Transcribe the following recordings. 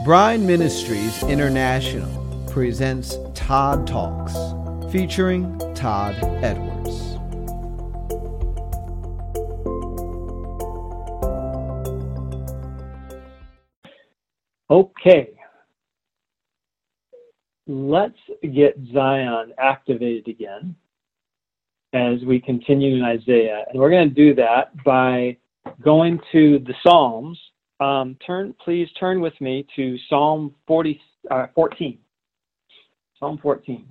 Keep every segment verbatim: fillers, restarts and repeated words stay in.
Brine Ministries International presents Todd Talks, featuring Todd Edwards. Okay, let's get Zion activated again as we continue in Isaiah. And we're going to do that by going to the Psalms. Um, turn, please turn with me to Psalm forty, uh, fourteen. Psalm fourteen.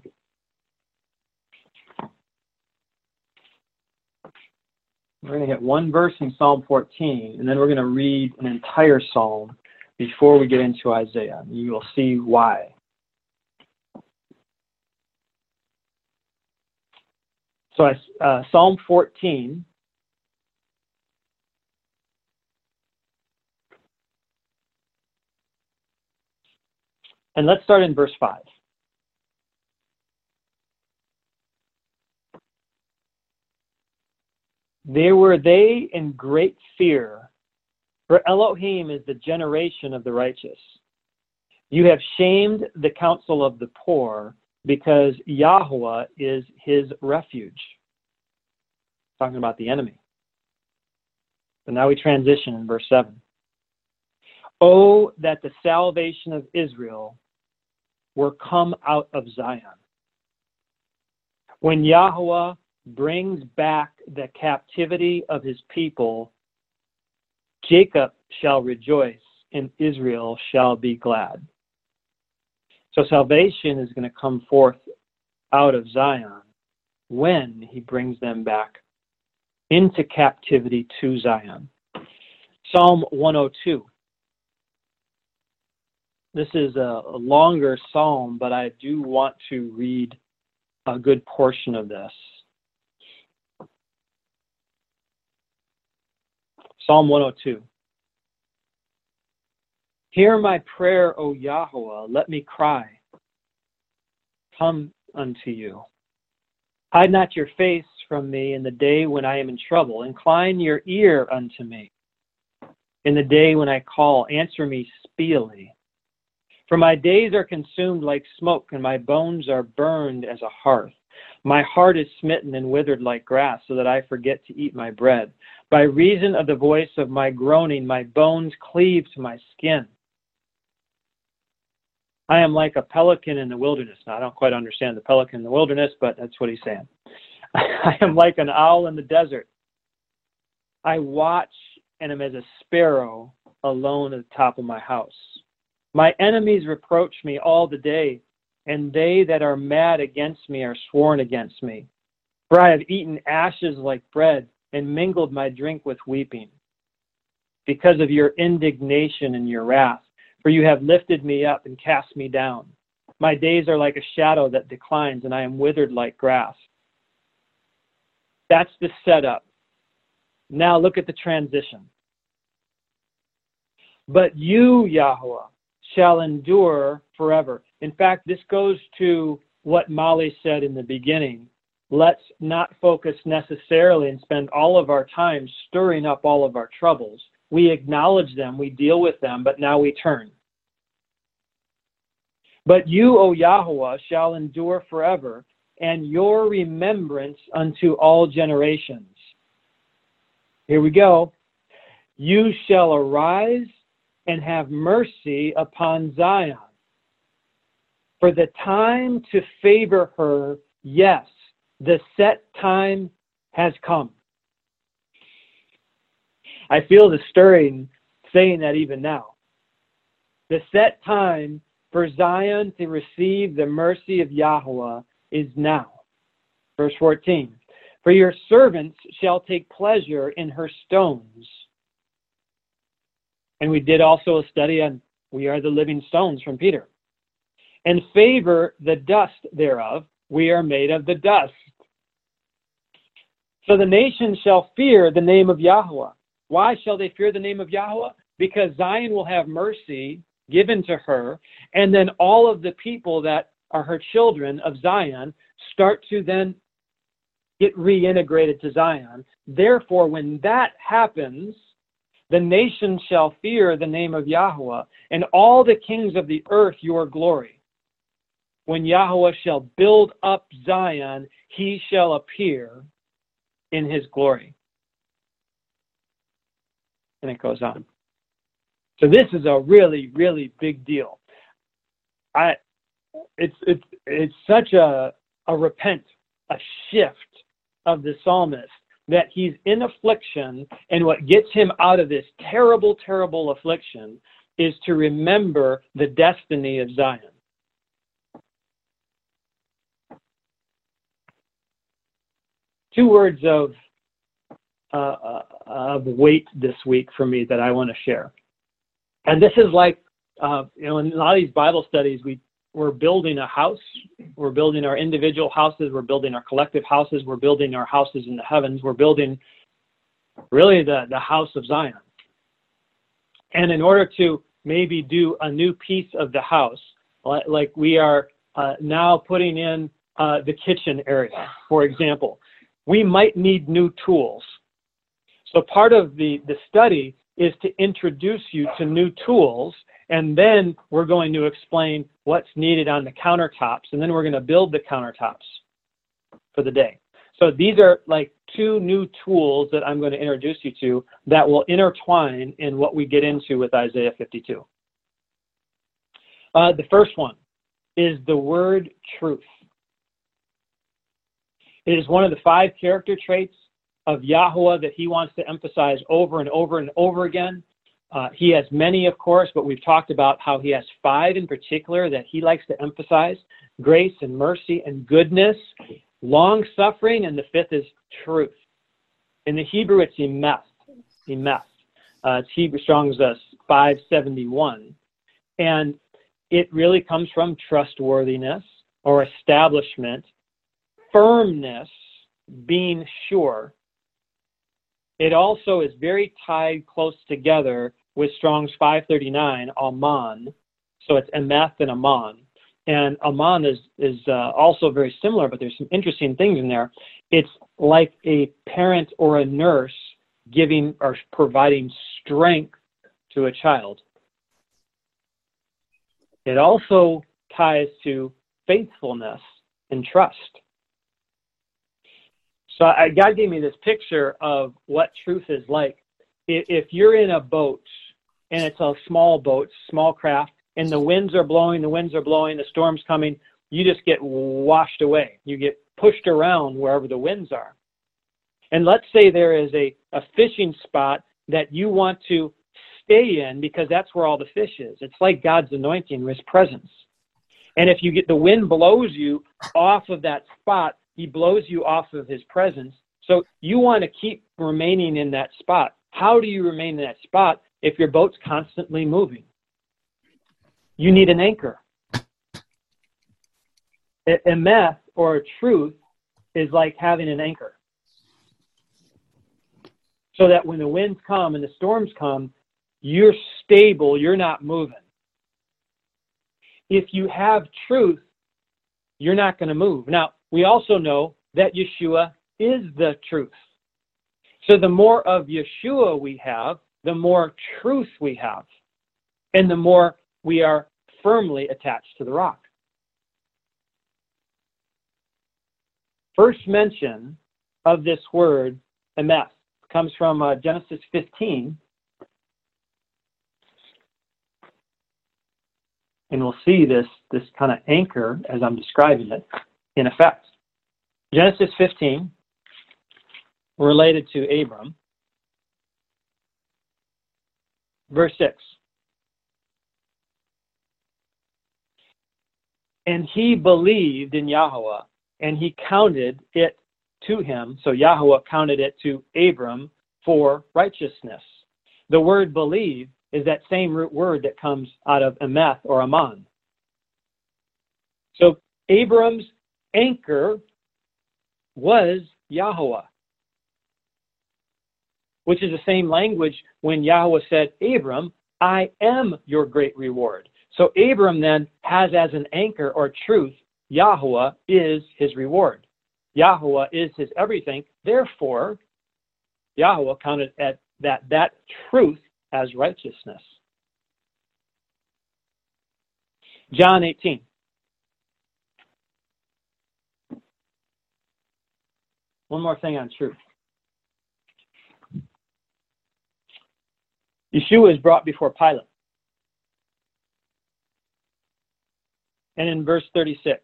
We're going to hit one verse in Psalm fourteen, and then we're going to read an entire psalm before we get into Isaiah. You will see why. So uh, Psalm fourteen. And let's start in verse five. There were they in great fear, for Elohim is the generation of the righteous. You have shamed the counsel of the poor, because Yahweh is his refuge. Talking about the enemy. So now we transition in verse seven. Oh, that the salvation of Israel were come out of Zion. When Yahweh brings back the captivity of his people, Jacob shall rejoice and Israel shall be glad. So salvation is going to come forth out of Zion when he brings them back into captivity to Zion. Psalm one oh two. This is a longer psalm, but I do want to read a good portion of this. Psalm one oh two. Hear my prayer, O Yahweh, let me cry. Come unto you. Hide not your face from me in the day when I am in trouble. Incline your ear unto me. In the day when I call, answer me speedily. For my days are consumed like smoke, and my bones are burned as a hearth. My heart is smitten and withered like grass, so that I forget to eat my bread. By reason of the voice of my groaning, my bones cleave to my skin. I am like a pelican in the wilderness. Now, I don't quite understand the pelican in the wilderness, but that's what he's saying. I am like an owl in the desert. I watch and am as a sparrow alone at the top of my house. My enemies reproach me all the day, and they that are mad against me are sworn against me. For I have eaten ashes like bread, and mingled my drink with weeping, because of your indignation and your wrath. For you have lifted me up and cast me down. My days are like a shadow that declines, and I am withered like grass. That's the setup. Now look at the transition. But you, Yahweh, shall endure forever. In fact, this goes to what Molly said in the beginning. Let's not focus necessarily and spend all of our time stirring up all of our troubles. We acknowledge them, we deal with them, but now we turn. But you, O Yahweh, shall endure forever, and your remembrance unto all generations. Here we go. You shall arise and have mercy upon Zion. For the time to favor her, yes, the set time has come. I feel the stirring saying that even now. The set time for Zion to receive the mercy of Yahweh is now. Verse fourteen. For your servants shall take pleasure in her stones. And we did also a study on we are the living stones from Peter. And favor the dust thereof. We are made of the dust. So the nations shall fear the name of Yahweh. Why shall they fear the name of Yahweh? Because Zion will have mercy given to her, and then all of the people that are her children of Zion start to then get reintegrated to Zion. Therefore, when that happens, The nations shall fear the name of Yahweh, and all the kings of the earth your glory. When Yahweh shall build up Zion, he shall appear in his glory. And it goes on. So this is a really, really big deal. I, it's it's it's such a a repent, a shift of the psalmist, that he's in affliction, and what gets him out of this terrible, terrible affliction is to remember the destiny of Zion. Two words of uh, of weight this week for me that I want to share. And this is like, uh, you know, in a lot of these Bible studies, we, we're building a house. We're building our individual houses. We're building our collective houses. We're building our houses in the heavens. We're building really the, the house of Zion. And in order to maybe do a new piece of the house, like, like we are uh, now putting in uh, the kitchen area, for example, we might need new tools. So part of the, the study is to introduce you to new tools, and then we're going to explain what's needed on the countertops, and then we're going to build the countertops for the day. So these are like two new tools that I'm going to introduce you to that will intertwine in what we get into with Isaiah fifty-two. Uh, the first one is the word truth. It is one of the five character traits of Yahweh that he wants to emphasize over and over and over again. Uh, he has many, of course, but we've talked about how he has five in particular that he likes to emphasize: grace and mercy and goodness, long-suffering, and the fifth is truth. In the Hebrew, it's emeth. Emeth. Uh, it's Hebrew Strong's uh, five seventy-one. And it really comes from trustworthiness or establishment, firmness, being sure. It also is very tied close together with Strong's five thirty-nine, Aman. So it's emeth and Aman. And Aman is, is uh, also very similar, but there's some interesting things in there. It's like a parent or a nurse giving or providing strength to a child. It also ties to faithfulness and trust. So I, God gave me this picture of what truth is like. If, if you're in a boat, and it's a small boat, small craft, and the winds are blowing, the winds are blowing, the storm's coming, you just get washed away. You get pushed around wherever the winds are. And let's say there is a, a fishing spot that you want to stay in because that's where all the fish is. It's like God's anointing, his presence. And if you get the wind blows you off of that spot, he blows you off of his presence. So you want to keep remaining in that spot. How do you remain in that spot if your boat's constantly moving? You need an anchor. Emeth, or truth, is like having an anchor. So that when the winds come and the storms come, you're stable, you're not moving. If you have truth, you're not going to move. Now, we also know that Yeshua is the truth. So the more of Yeshua we have, the more truth we have, and the more we are firmly attached to the rock. First mention of this word, emeth, comes from uh, Genesis fifteen. And we'll see this, this kind of anchor as I'm describing it in effect. Genesis fifteen, related to Abram. Verse six. And he believed in Yahweh, and he counted it to him. So Yahweh counted it to Abram for righteousness. The word believe is that same root word that comes out of emeth or aman. So Abram's anchor was Yahweh, which is the same language when Yahweh said, Abram, I am your great reward. So Abram then has as an anchor or truth, Yahweh is his reward. Yahweh is his everything. Therefore, Yahweh counted at that that truth as righteousness. John eighteen. One more thing on truth. Yeshua is brought before Pilate. And in verse thirty-six.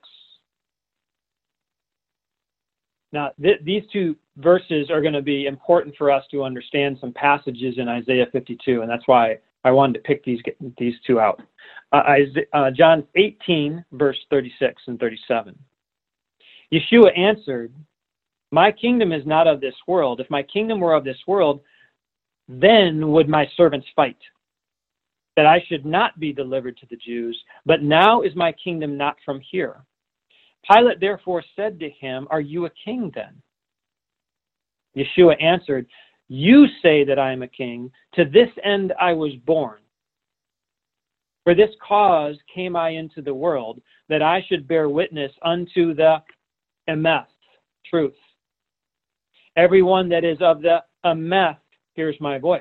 Now, th- these two verses are going to be important for us to understand some passages in Isaiah fifty-two, and that's why I wanted to pick these these two out. Uh, Isaiah, uh, John eighteen, verse thirty-six and thirty-seven. Yeshua answered, "My kingdom is not of this world. If my kingdom were of this world, then would my servants fight, that I should not be delivered to the Jews. But now is my kingdom not from here." Pilate therefore said to him, "Are you a king then?" Yeshua answered, "You say that I am a king. To this end I was born. For this cause came I into the world, that I should bear witness unto the emeth, truth. Everyone that is of the emeth hears my voice."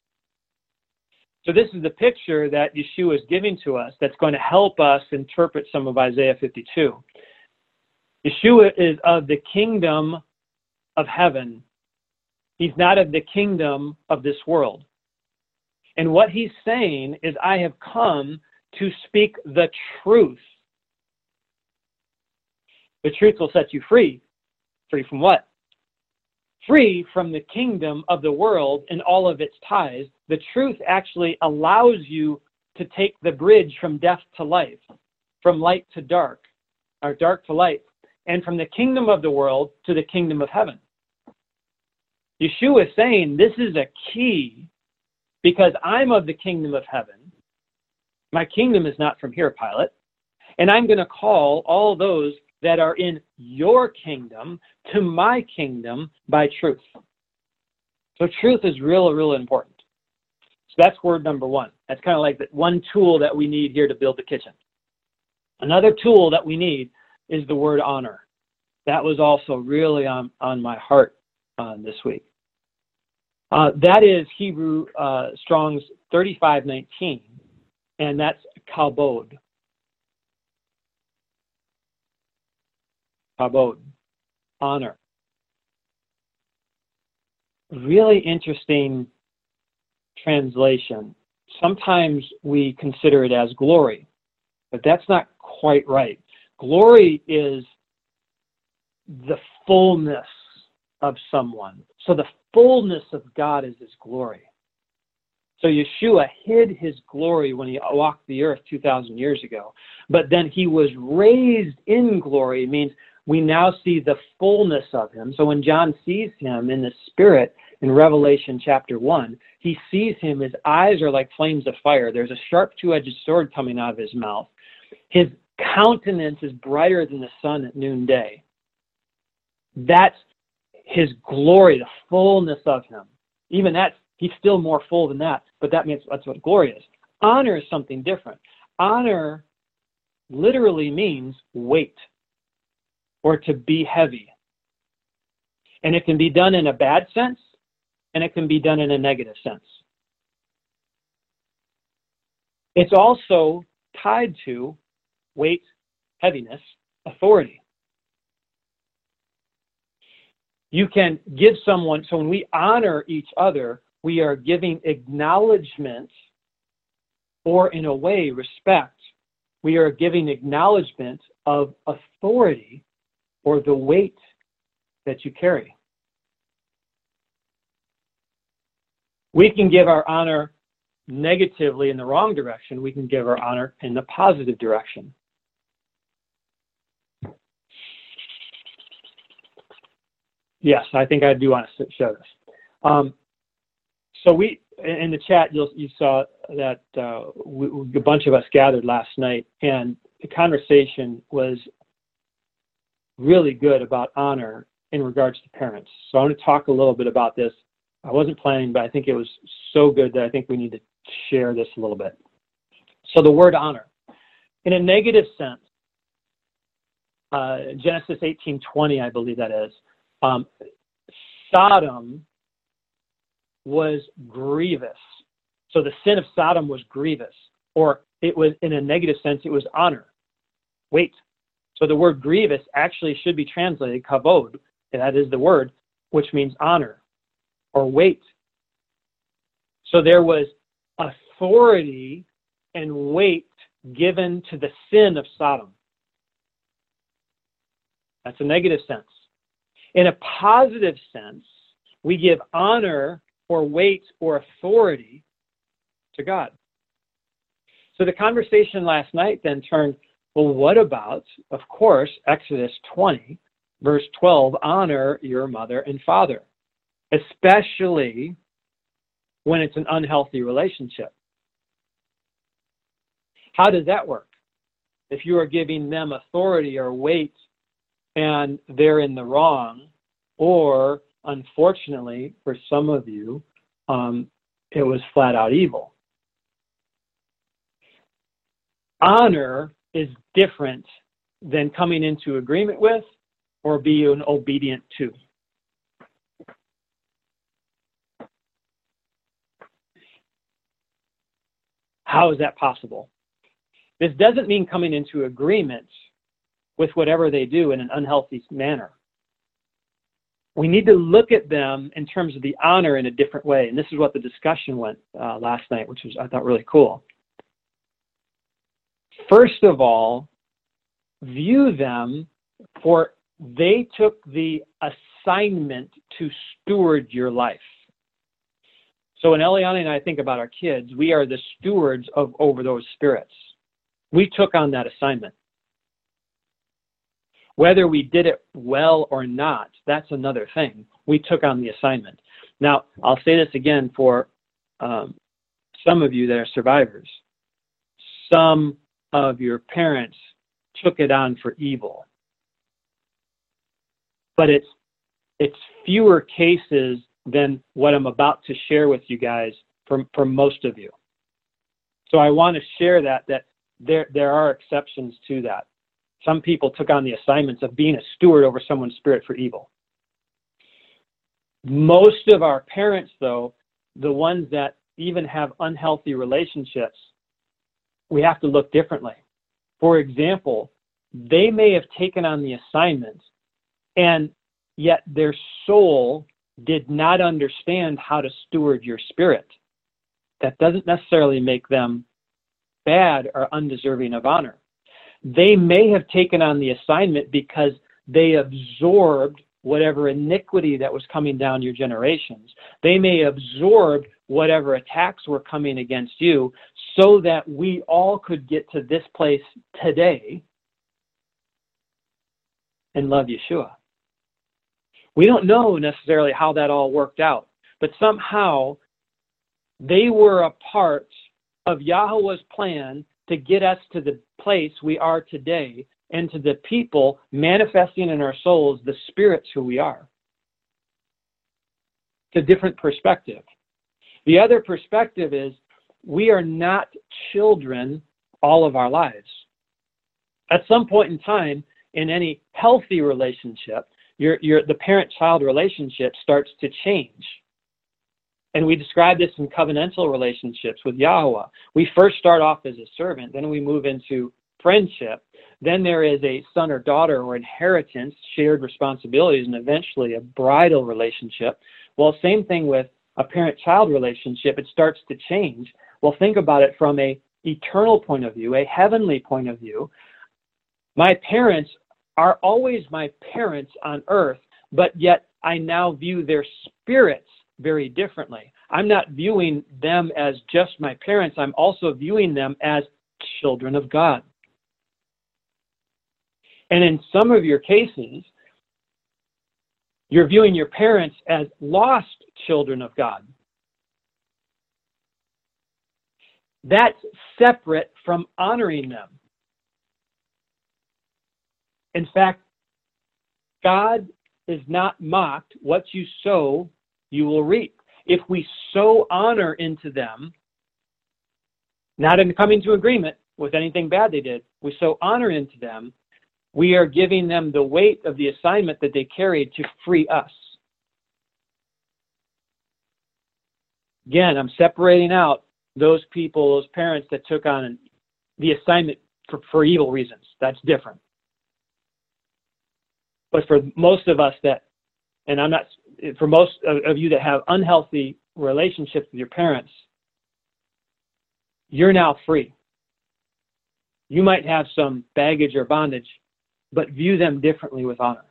So this is the picture that Yeshua is giving to us that's going to help us interpret some of Isaiah fifty-two. Yeshua is of the kingdom of heaven. He's not of the kingdom of this world. And what he's saying is, I have come to speak the truth. The truth will set you free. Free from what? Free from the kingdom of the world and all of its ties. The truth actually allows you to take the bridge from death to life, from light to dark, or dark to light, and from the kingdom of the world to the kingdom of heaven. Yeshua is saying this is a key because I'm of the kingdom of heaven. My kingdom is not from here, Pilate. And I'm going to call all those that are in your kingdom to my kingdom by truth. So truth is real, real important. So that's word number one. That's kind of like the one tool that we need here to build the kitchen. Another tool that we need is the word honor. That was also really on, on my heart uh, this week. Uh, that is Hebrew uh, Strong's thirty-five nineteen, and that's kabod. Kabod, honor. Really interesting translation. Sometimes we consider it as glory, but that's not quite right. Glory is the fullness of someone. So the fullness of God is his glory. So Yeshua hid his glory when he walked the earth two thousand years ago. But then he was raised in glory. It means we now see the fullness of him. So when John sees him in the spirit in Revelation chapter one, he sees him. His eyes are like flames of fire. There's a sharp two-edged sword coming out of his mouth. His countenance is brighter than the sun at noonday. That's his glory, the fullness of him. Even that, he's still more full than that, but that means that's what glory is. Honor is something different. Honor literally means weight or to be heavy. And it can be done in a bad sense, and it can be done in a negative sense. It's also tied to weight, heaviness, authority. You can give someone, so when we honor each other, we are giving acknowledgement, or in a way, respect. We are giving acknowledgement of authority or the weight that you carry. We can give our honor negatively in the wrong direction. We can give our honor in the positive direction. Yes, I think I do want to show this. Um, so we, in the chat, you'll, you saw that uh, we, a bunch of us gathered last night, and the conversation was really good about honor in regards to parents. So I want to talk a little bit about this. I wasn't planning, but I think it was so good that I think we need to share this a little bit. So the word honor. In a negative sense, uh, Genesis eighteen twenty, I believe that is, Um, Sodom was grievous. So the sin of Sodom was grievous, or it was, in a negative sense, it was honor. Weight. So the word grievous actually should be translated kavod, and that is the word, which means honor or weight. So there was authority and weight given to the sin of Sodom. That's a negative sense. In a positive sense, we give honor or weight or authority to God. So the conversation last night then turned, well, what about, of course, Exodus twenty, verse twelve, honor your mother and father, especially when it's an unhealthy relationship. How does that work? If you are giving them authority or weight and they're in the wrong, or unfortunately, for some of you, um, it was flat out evil. Honor is different than coming into agreement with or being obedient to. How is that possible? This doesn't mean coming into agreement with whatever they do in an unhealthy manner. We need to look at them in terms of the honor in a different way. And this is what the discussion went uh, last night, which was, I thought, really cool. First of all, view them for they took the assignment to steward your life. So when Eliana and I think about our kids, we are the stewards of over those spirits. We took on that assignment. Whether we did it well or not, that's another thing. We took on the assignment. Now, I'll say this again for um, some of you that are survivors. Some of your parents took it on for evil. But it's it's fewer cases than what I'm about to share with you guys for, for most of you. So I want to share that, that there, there are exceptions to that. Some people took on the assignments of being a steward over someone's spirit for evil. Most of our parents, though, the ones that even have unhealthy relationships, we have to look differently. For example, they may have taken on the assignment, and yet their soul did not understand how to steward your spirit. That doesn't necessarily make them bad or undeserving of honor. They may have taken on the assignment because they absorbed whatever iniquity that was coming down your generations. They may have absorbed whatever attacks were coming against you so that we all could get to this place today and love Yeshua. We don't know necessarily how that all worked out, but somehow they were a part of Yahweh's plan to get us to the place we are today and to the people manifesting in our souls the spirits who we are. It's a different perspective. The other perspective is we are not children all of our lives. At some point in time, in any healthy relationship, your, your, the parent-child relationship starts to change. And we describe this in covenantal relationships with Yahweh. We first start off as a servant, then we move into friendship. Then there is a son or daughter or inheritance, shared responsibilities, and eventually a bridal relationship. Well, same thing with a parent-child relationship. It starts to change. Well, think about it from a eternal point of view, a heavenly point of view. My parents are always my parents on earth, but yet I now view their spirits very differently. I'm not viewing them as just my parents. I'm also viewing them as children of God. And in some of your cases, you're viewing your parents as lost children of God. That's separate from honoring them. In fact, God is not mocked. What you sow, you will reap. If we sow honor into them, not in coming to agreement with anything bad they did, we sow honor into them, we are giving them the weight of the assignment that they carried to free us. Again, I'm separating out those people, those parents that took on the assignment for, for evil reasons. That's different. But for most of us that, and I'm not, for most of, of you that have unhealthy relationships with your parents, you're now free. You might have some baggage or bondage, but view them differently with honor.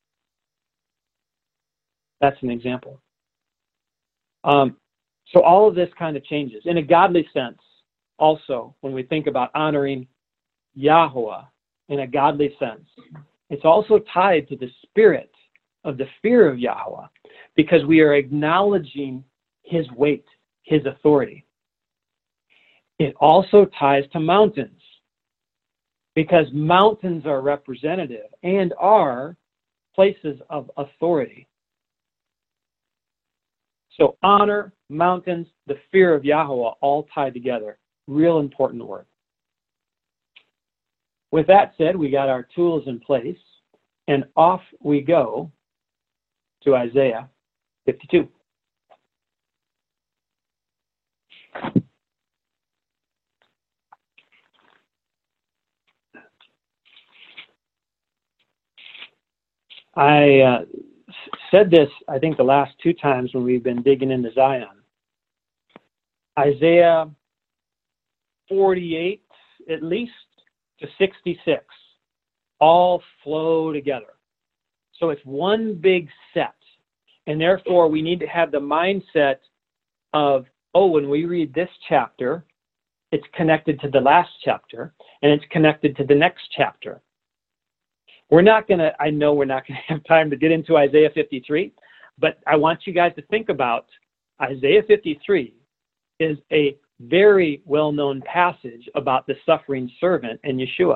That's an example. Um, so all of this kind of changes. In a godly sense, also, when we think about honoring Yahweh in a godly sense, it's also tied to the spirit of the fear of Yahweh, because we are acknowledging his weight, his authority. It also ties to mountains, because mountains are representative and are places of authority. So honor, mountains, the fear of Yahweh, all tied together. Real important word. With that said, we got our tools in place, and off we go to Isaiah fifty-two. I uh, said this, I think, the last two times when we've been digging into Zion. Isaiah forty-eight, at least, to sixty-six, all flow together. So it's one big set. And therefore, we need to have the mindset of, oh, when we read this chapter, it's connected to the last chapter, and it's connected to the next chapter. We're not going to, I know we're not going to have time to get into Isaiah fifty-three, but I want you guys to think about Isaiah fifty-three is a very well-known passage about the suffering servant and Yeshua.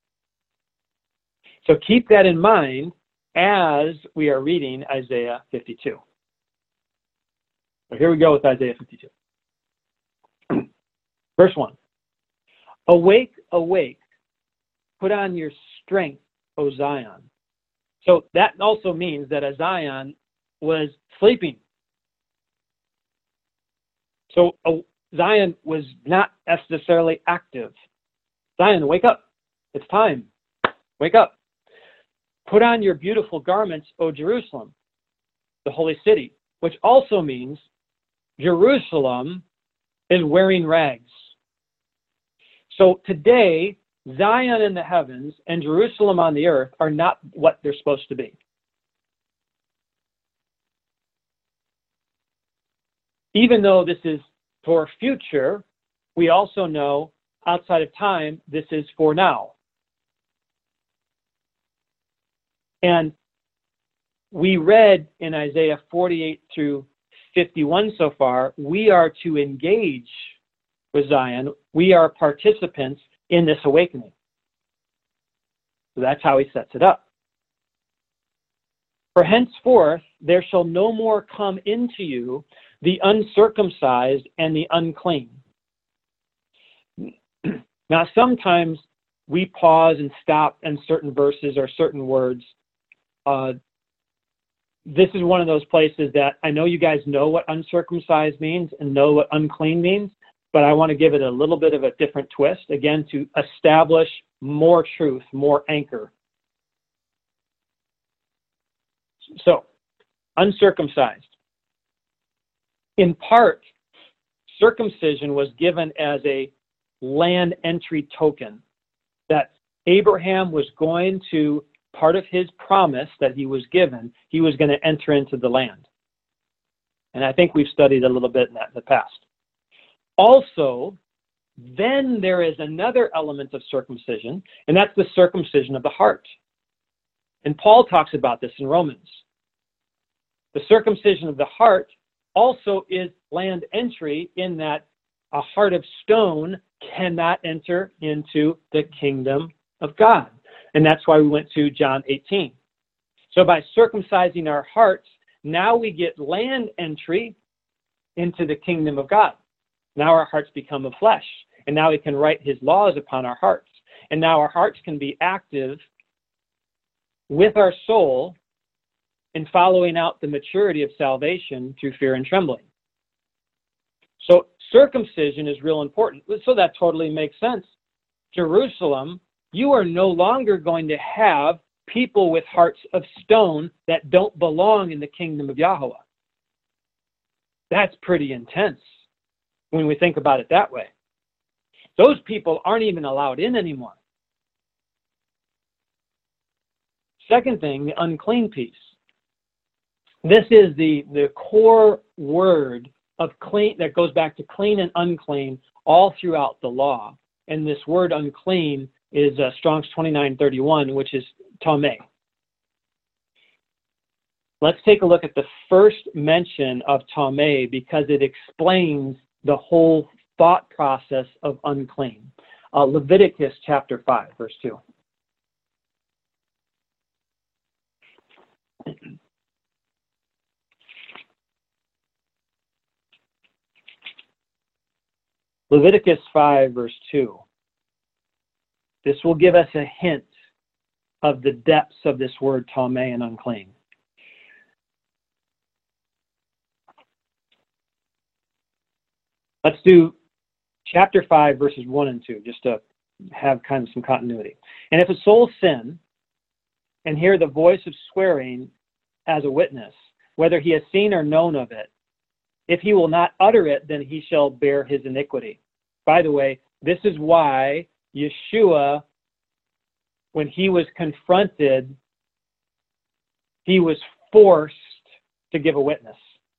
So keep that in mind as we are reading Isaiah fifty-two. So here we go with Isaiah fifty-two. Verse one. Awake, awake, put on your strength, O Zion. So that also means that Zion was sleeping. So uh, Zion was not necessarily active. Zion, wake up. It's time. Wake up. Put on your beautiful garments, O Jerusalem, the holy city, which also means Jerusalem is wearing rags. So today, Zion in the heavens and Jerusalem on the earth are not what they're supposed to be. Even though this is for future, we also know outside of time, this is for now. And we read in Isaiah forty-eight through fifty-one so far, we are to engage with Zion. We are participants in this awakening. So that's how he sets it up. For henceforth, there shall no more come into you the uncircumcised and the unclean. Now, sometimes we pause and stop in certain verses or certain words. Uh, this is one of those places that I know you guys know what uncircumcised means and know what unclean means, but I want to give it a little bit of a different twist, again, to establish more truth, more anchor. So, uncircumcised. In part, circumcision was given as a land entry token, that Abraham was going to, part of his promise that he was given, he was going to enter into the land. And I think we've studied a little bit in that in the past. Also, then there is another element of circumcision, and that's the circumcision of the heart. And Paul talks about this in Romans. The circumcision of the heart also is land entry, in that a heart of stone cannot enter into the kingdom of God. And that's why we went to John eighteen. So by circumcising our hearts, now we get land entry into the kingdom of God. Now our hearts become of flesh. And now he can write his laws upon our hearts. And now our hearts can be active with our soul in following out the maturity of salvation through fear and trembling. So circumcision is real important. So that totally makes sense. Jerusalem, you are no longer going to have people with hearts of stone that don't belong in the kingdom of Yahweh. That's pretty intense when we think about it that way. Those people aren't even allowed in anymore. Second thing, the unclean piece. This is the, the core word of clean that goes back to clean and unclean all throughout the law. And this word unclean is uh, Strong's twenty-nine thirty-one, which is tameh. Let's take a look at the first mention of tameh because it explains the whole thought process of unclean. Uh, Leviticus chapter five, verse two. Leviticus five, verse two. This will give us a hint of the depths of this word tameh and unclean. Let's do chapter five, verses one and two, just to have kind of some continuity. And if a soul sin and hear the voice of swearing as a witness, whether he has seen or known of it, if he will not utter it, then he shall bear his iniquity. By the way, this is why Yeshua, when he was confronted, he was forced to give a witness.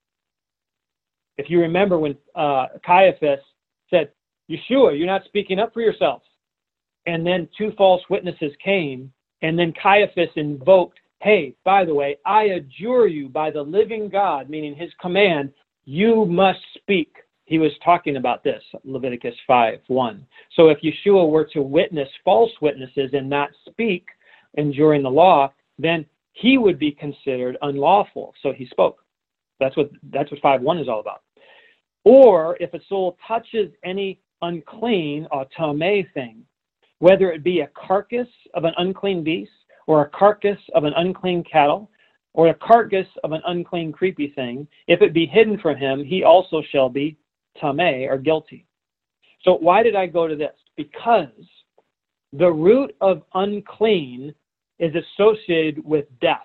If you remember when uh, Caiaphas said, Yeshua, you're not speaking up for yourself. And then two false witnesses came, and then Caiaphas invoked, hey, by the way, I adjure you by the living God, meaning his command, you must speak. He was talking about this, Leviticus five one. So if Yeshua were to witness false witnesses and not speak enduring the law, then he would be considered unlawful. So he spoke. That's what that's what five one is all about. Or if a soul touches any unclean or tameh thing, whether it be a carcass of an unclean beast, or a carcass of an unclean cattle, or a carcass of an unclean creepy thing, if it be hidden from him, he also shall be tameh, or guilty. So why did I go to this? Because the root of unclean is associated with death.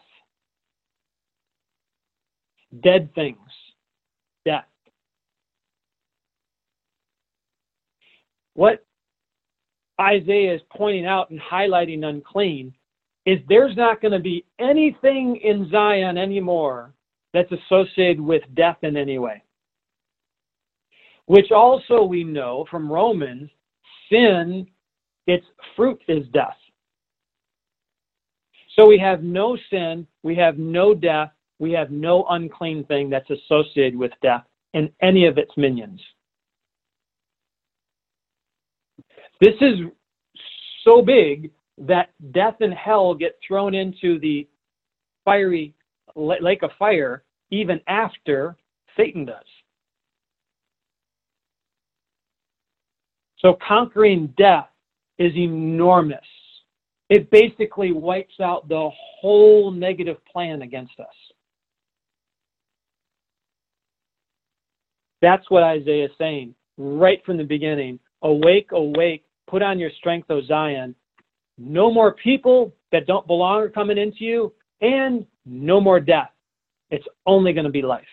Dead things. Death. What Isaiah is pointing out and highlighting unclean is there's not going to be anything in Zion anymore that's associated with death in any way. Which also we know from Romans, sin, its fruit is death. So we have no sin, we have no death, we have no unclean thing that's associated with death in any of its minions. This is so big that death and hell get thrown into the fiery lake of fire even after Satan does. So conquering death is enormous. It basically wipes out the whole negative plan against us. That's what Isaiah is saying right from the beginning. Awake, awake, put on your strength, O Zion. No more people that don't belong are coming into you, and no more death. It's only going to be life.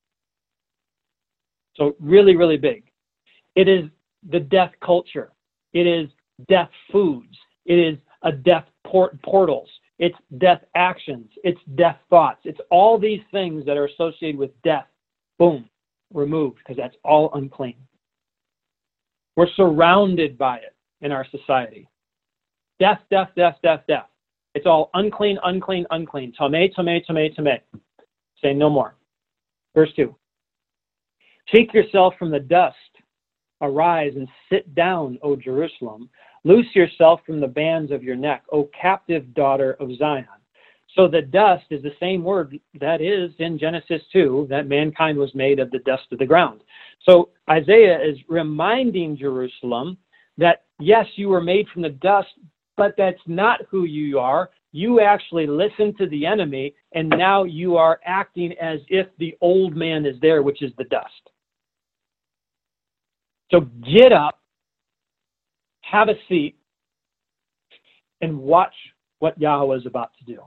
So really, really big. It is the death culture. It is death foods. It is a death port- portals. It's death actions. It's death thoughts. It's all these things that are associated with death. Boom, removed, because that's all unclean. We're surrounded by it in our society. Death, death, death, death, death. It's all unclean, unclean, unclean. Tameh, tameh, tameh, tameh. Say no more. Verse two. Shake yourself from the dust. Arise and sit down, O Jerusalem. Loose yourself from the bands of your neck, O captive daughter of Zion. So the dust is the same word that is in Genesis two, that mankind was made of the dust of the ground. So Isaiah is reminding Jerusalem that, yes, you were made from the dust, but that's not who you are. You actually listened to the enemy, and now you are acting as if the old man is there, which is the dust. So get up, have a seat, and watch what Yahweh is about to do.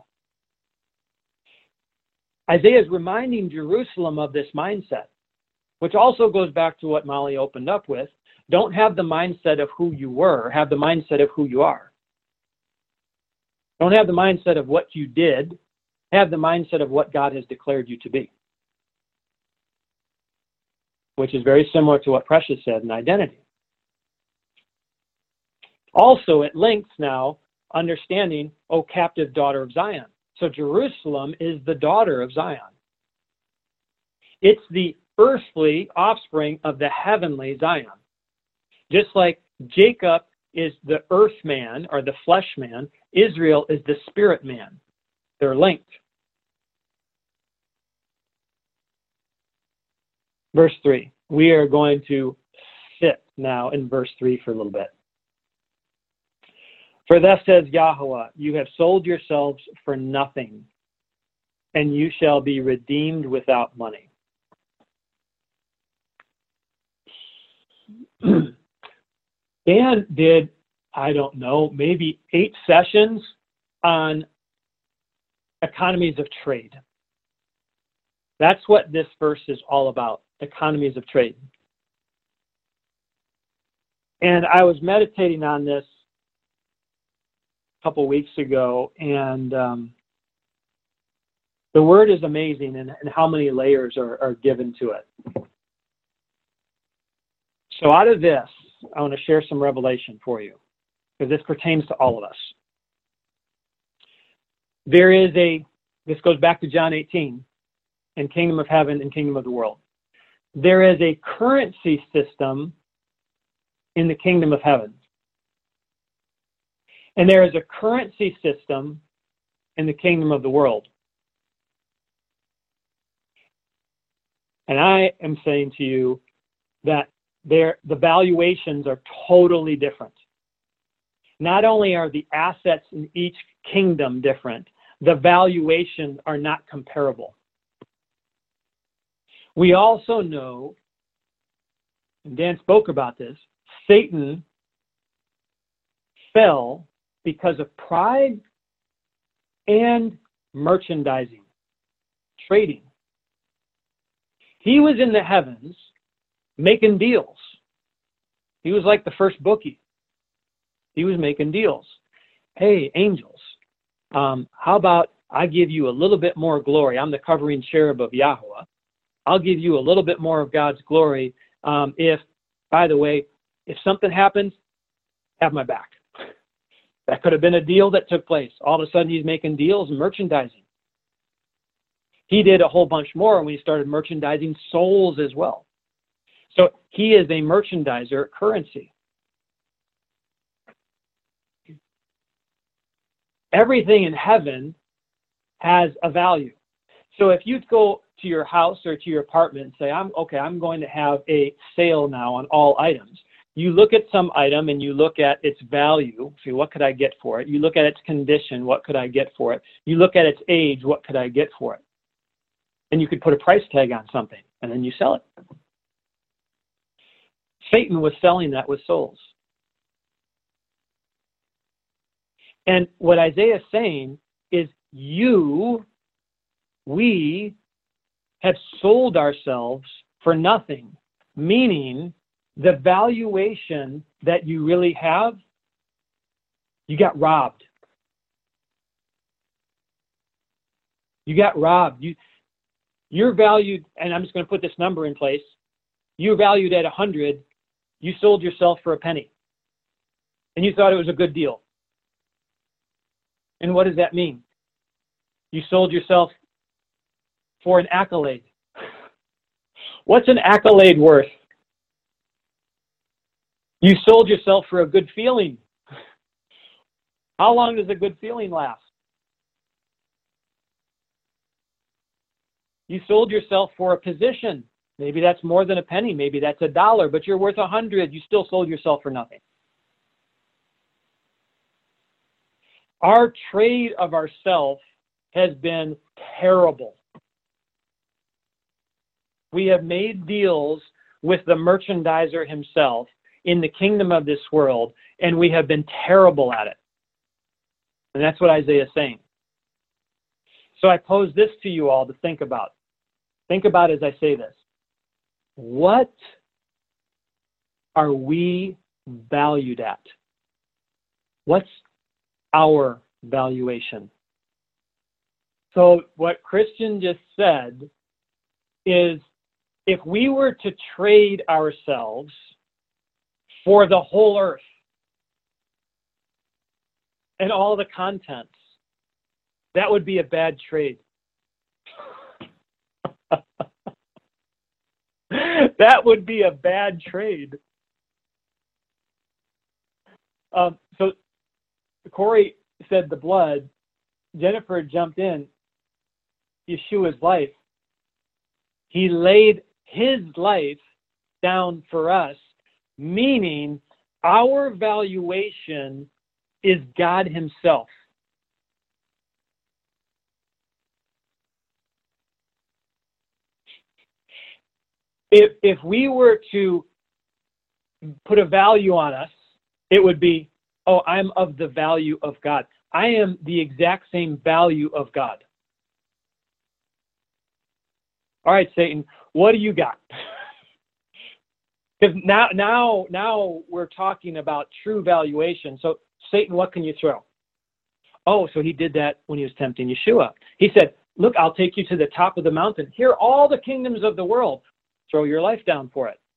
Isaiah is reminding Jerusalem of this mindset, which also goes back to what Molly opened up with. Don't have the mindset of who you were, have the mindset of who you are. Don't have the mindset of what you did, have the mindset of what God has declared you to be. Which is very similar to what Precious said in identity. Also, it links now understanding, O captive daughter of Zion. So Jerusalem is the daughter of Zion. It's the earthly offspring of the heavenly Zion. Just like Jacob is the earth man or the flesh man, Israel is the spirit man. They're linked. Verse three. We are going to sit now in verse three for a little bit. For thus says Yahweh, you have sold yourselves for nothing, and you shall be redeemed without money. Dan did, I don't know, maybe eight sessions on economies of trade. That's what this verse is all about, economies of trade. And I was meditating on this a couple weeks ago, and um, the word is amazing and, and how many layers are, are given to it. So out of this, I want to share some revelation for you, because this pertains to all of us. There is a, this goes back to John eighteen, and kingdom of heaven and kingdom of the world. There is a currency system in the kingdom of heaven. And there is a currency system in the kingdom of the world. And I am saying to you that there, the valuations are totally different. Not only are the assets in each kingdom different, the valuations are not comparable. We also know, and Dan spoke about this, Satan fell because of pride and merchandising, trading. He was in the heavens making deals. He was like the first bookie. He was making deals. Hey, angels, um, how about I give you a little bit more glory? I'm the covering cherub of Yahweh. I'll give you a little bit more of God's glory um, if, by the way, if something happens, have my back. That could have been a deal that took place. All of a sudden, he's making deals and merchandising. He did a whole bunch more when he started merchandising souls as well. So he is a merchandiser of currency. Everything in heaven has a value. So if you go to your house or to your apartment and say, I'm okay, I'm going to have a sale now on all items. You look at some item and you look at its value. See, what could I get for it? You look at its condition. What could I get for it? You look at its age. What could I get for it? And you could put a price tag on something and then you sell it. Satan was selling that with souls. And what Isaiah is saying is you, we have sold ourselves for nothing, meaning the valuation that you really have, you got robbed. You got robbed. You, you're valued, and I'm just going to put this number in place. You're valued at one hundred. You sold yourself for a penny. And you thought it was a good deal. And what does that mean? You sold yourself for an accolade. What's an accolade worth? You sold yourself for a good feeling. How long does a good feeling last? You sold yourself for a position. Maybe that's more than a penny. Maybe that's a dollar, but you're worth a hundred. You still sold yourself for nothing. Our trade of ourself has been terrible. We have made deals with the merchandiser himself in the kingdom of this world, and we have been terrible at it. And that's what Isaiah is saying. So I pose this to you all to think about. Think about as I say this. What are we valued at? What's our valuation? So what Christian just said is, if we were to trade ourselves for the whole earth and all the contents, that would be a bad trade. That would be a bad trade. Um, so Corey said the blood. Jennifer jumped in. Yeshua's life. He laid his life down for us, meaning our valuation is God himself. If, if we were to put a value on us, it would be, oh, I'm of the value of God. I am the exact same value of God. All right, Satan, what do you got? Because now, now, now we're talking about true valuation. So, Satan, what can you throw? Oh, so he did that when he was tempting Yeshua. He said, look, I'll take you to the top of the mountain. Here are all the kingdoms of the world. Throw your life down for it.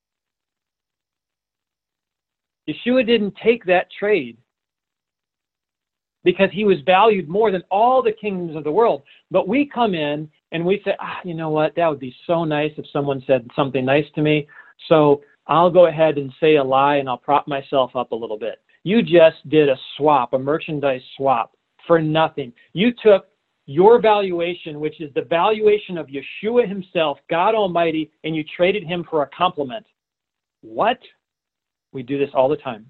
Yeshua didn't take that trade because he was valued more than all the kingdoms of the world. But we come in and we say, ah, you know what? That would be so nice if someone said something nice to me. So I'll go ahead and say a lie and I'll prop myself up a little bit. You just did a swap, a merchandise swap for nothing. You took your valuation, which is the valuation of Yeshua himself, God Almighty, and you traded him for a compliment. What? We do this all the time.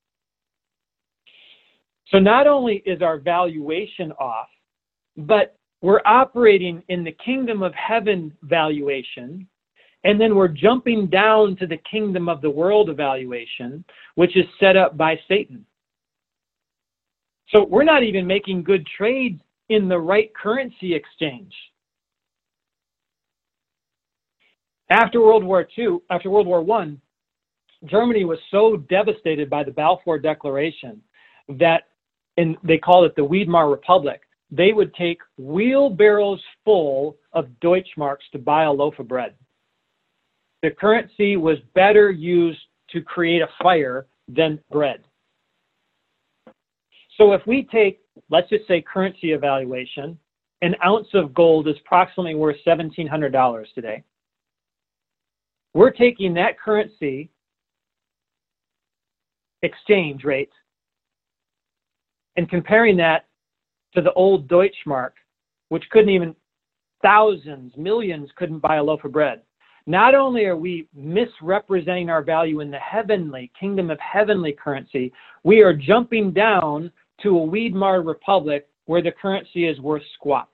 So not only is our valuation off, but we're operating in the kingdom of heaven valuation, and then we're jumping down to the kingdom of the world evaluation, which is set up by Satan. So we're not even making good trades in the right currency exchange. After World War Two, after World War One, Germany was so devastated by the Balfour Declaration that, and they called it the Weimar Republic, they would take wheelbarrows full of Deutschmarks to buy a loaf of bread. The currency was better used to create a fire than bread. So if we take, let's just say, currency evaluation, an ounce of gold is approximately worth seventeen hundred dollars today. We're taking that currency exchange rate and comparing that to the old Deutschmark, which couldn't even, thousands, millions couldn't buy a loaf of bread. Not only are we misrepresenting our value in the heavenly, kingdom of heavenly currency, we are jumping down to a Weimar Republic where the currency is worth squat.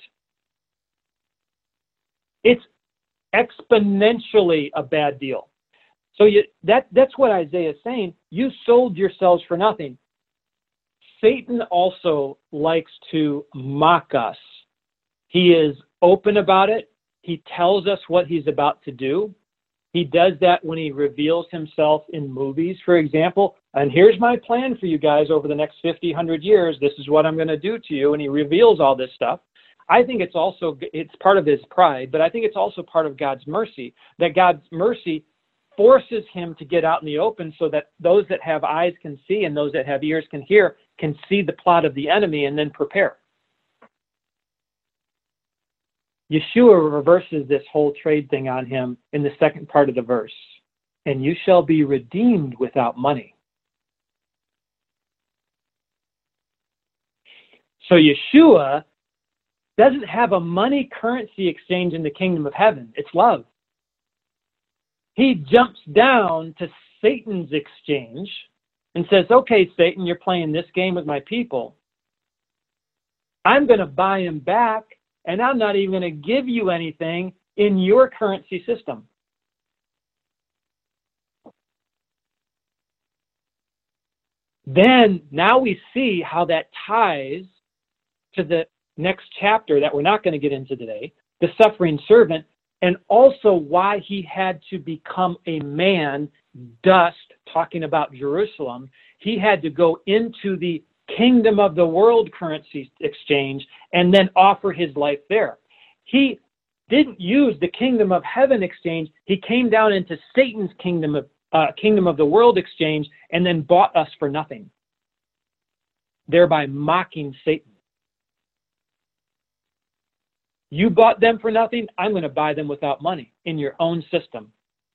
It's exponentially a bad deal. So you, that, that's what Isaiah is saying. You sold yourselves for nothing. Satan also likes to mock us. He is open about it. He tells us what he's about to do. He does that when he reveals himself in movies, for example. And here's my plan for you guys over the next fifty, one hundred years. This is what I'm going to do to you. And he reveals all this stuff. I think it's also, it's part of his pride, but I think it's also part of God's mercy, that God's mercy forces him to get out in the open so that those that have eyes can see and those that have ears can hear, can see the plot of the enemy and then prepare. Yeshua reverses this whole trade thing on him in the second part of the verse. And you shall be redeemed without money. So Yeshua doesn't have a money currency exchange in the kingdom of heaven. It's love. He jumps down to Satan's exchange and says, okay, Satan, you're playing this game with my people. I'm going to buy him back, and I'm not even going to give you anything in your currency system. Then now we see how that ties to the next chapter that we're not going to get into today, the suffering servant, and also why he had to become a man, dust, talking about Jerusalem. He had to go into the kingdom of the world currency exchange and then offer his life there. He didn't use the kingdom of heaven exchange. He came down into Satan's kingdom of uh, kingdom of the world exchange and then bought us for nothing, thereby mocking Satan. You bought them for nothing, I'm going to buy them without money in your own system.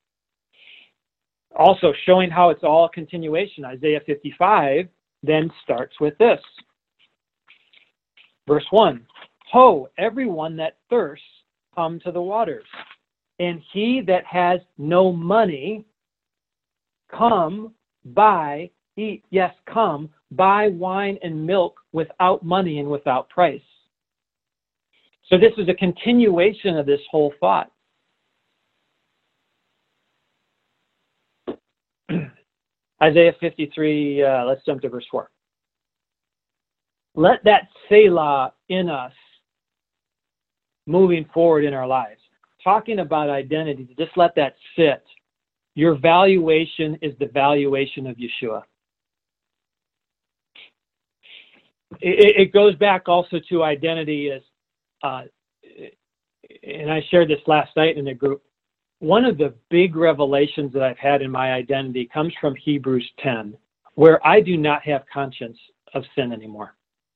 Also showing how it's all a continuation. Isaiah fifty-five then starts with this. Verse one, Ho, everyone that thirsts, come to the waters. And he that has no money, come, buy, eat, yes, come, buy wine and milk without money and without price. So this is a continuation of this whole thought. Isaiah fifty-three, uh, let's jump to verse four. Let that Selah in us moving forward in our lives. Talking about identity, just let that sit. Your valuation is the valuation of Yeshua. It, it goes back also to identity as, uh, and I shared this last night in the group. One of the big revelations that I've had in my identity comes from Hebrews ten, where I do not have conscience of sin anymore.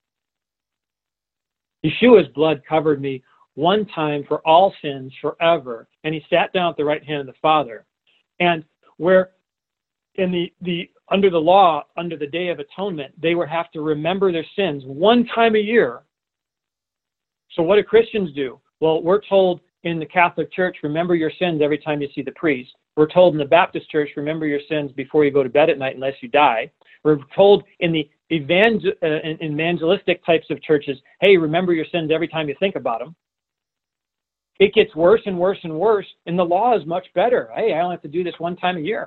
Yeshua's blood covered me one time for all sins forever, and he sat down at the right hand of the Father. And where in the, the under the law, under the Day of Atonement, they would have to remember their sins one time a year. So what do Christians do? Well, we're told in the Catholic Church, remember your sins every time you see the priest. We're told in the Baptist Church, remember your sins before you go to bed at night unless you die. We're told in the evangel- uh, in evangelistic types of churches, hey, remember your sins every time you think about them. It gets worse and worse and worse, and the law is much better. Hey, I only have to do this one time a year.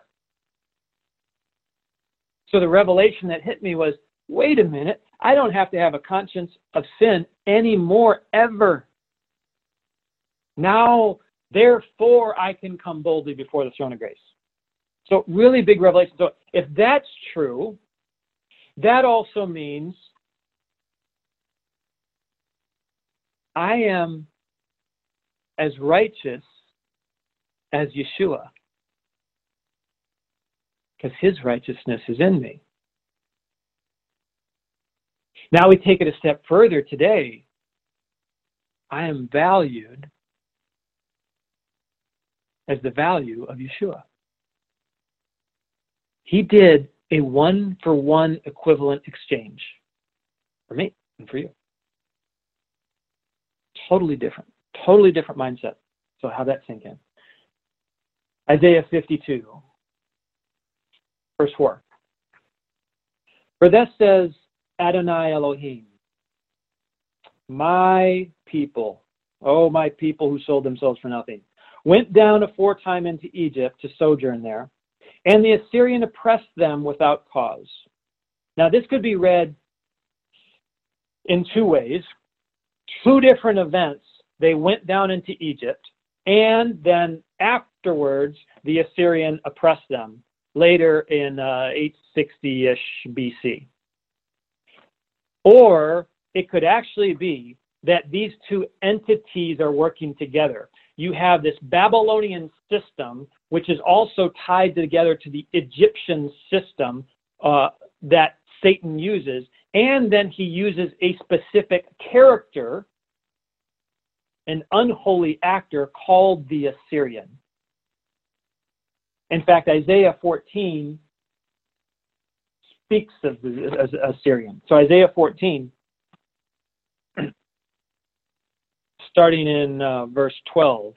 So the revelation that hit me was, wait a minute, I don't have to have a conscience of sin anymore, ever. Now, therefore, I can come boldly before the throne of grace. So really big revelation. So if that's true, that also means I am as righteous as Yeshua, because his righteousness is in me. Now we take it a step further today. I am valued as the value of Yeshua. He did a one-for-one equivalent exchange for me and for you. Totally different. Totally different mindset. So how that sink in. Isaiah fifty-two, verse four. For thus says Adonai Elohim, my people, oh, my people who sold themselves for nothing, went down aforetime into Egypt to sojourn there, and the Assyrian oppressed them without cause. Now, this could be read in two ways. Two different events. They went down into Egypt, and then afterwards, the Assyrian oppressed them, later in uh, eight sixty-ish B C. Or it could actually be that these two entities are working together. You have this Babylonian system, which is also tied together to the Egyptian system uh, that Satan uses, and then he uses a specific character, an unholy actor called the Assyrian. In fact, Isaiah fourteen speaks of the Assyrian. So Isaiah fourteen, starting in uh, verse twelve.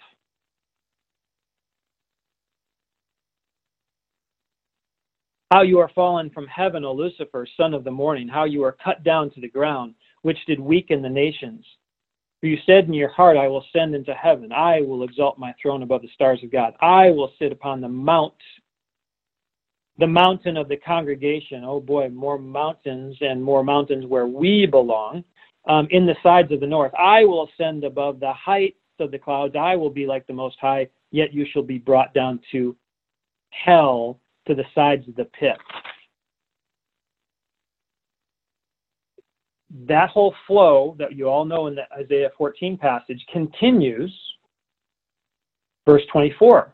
How you are fallen from heaven, O Lucifer, son of the morning, how you are cut down to the ground, which did weaken the nations. For you said in your heart, I will ascend into heaven. I will exalt my throne above the stars of God. I will sit upon the mount, the mountain of the congregation. Oh boy, more mountains and more mountains where we belong, um, in the sides of the north. I will ascend above the heights of the clouds. I will be like the Most High, yet you shall be brought down to hell, to the sides of the pit. That whole flow that you all know in the Isaiah fourteen passage continues, verse twenty-four.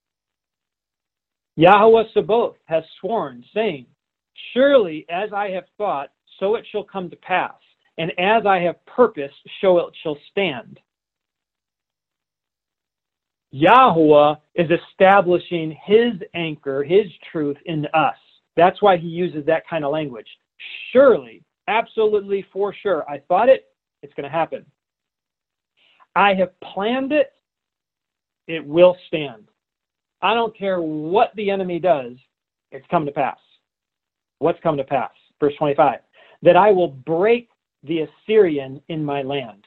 Yahweh Sabaoth has sworn, saying, surely as I have thought, so it shall come to pass, and as I have purposed, so it shall stand. Yahweh is establishing his anchor, his truth in us. That's why he uses that kind of language. Surely, absolutely for sure. I thought it, it's going to happen. I have planned it, it will stand. I don't care what the enemy does, it's come to pass. What's come to pass? Verse twenty-five. That I will break the Assyrian in my land,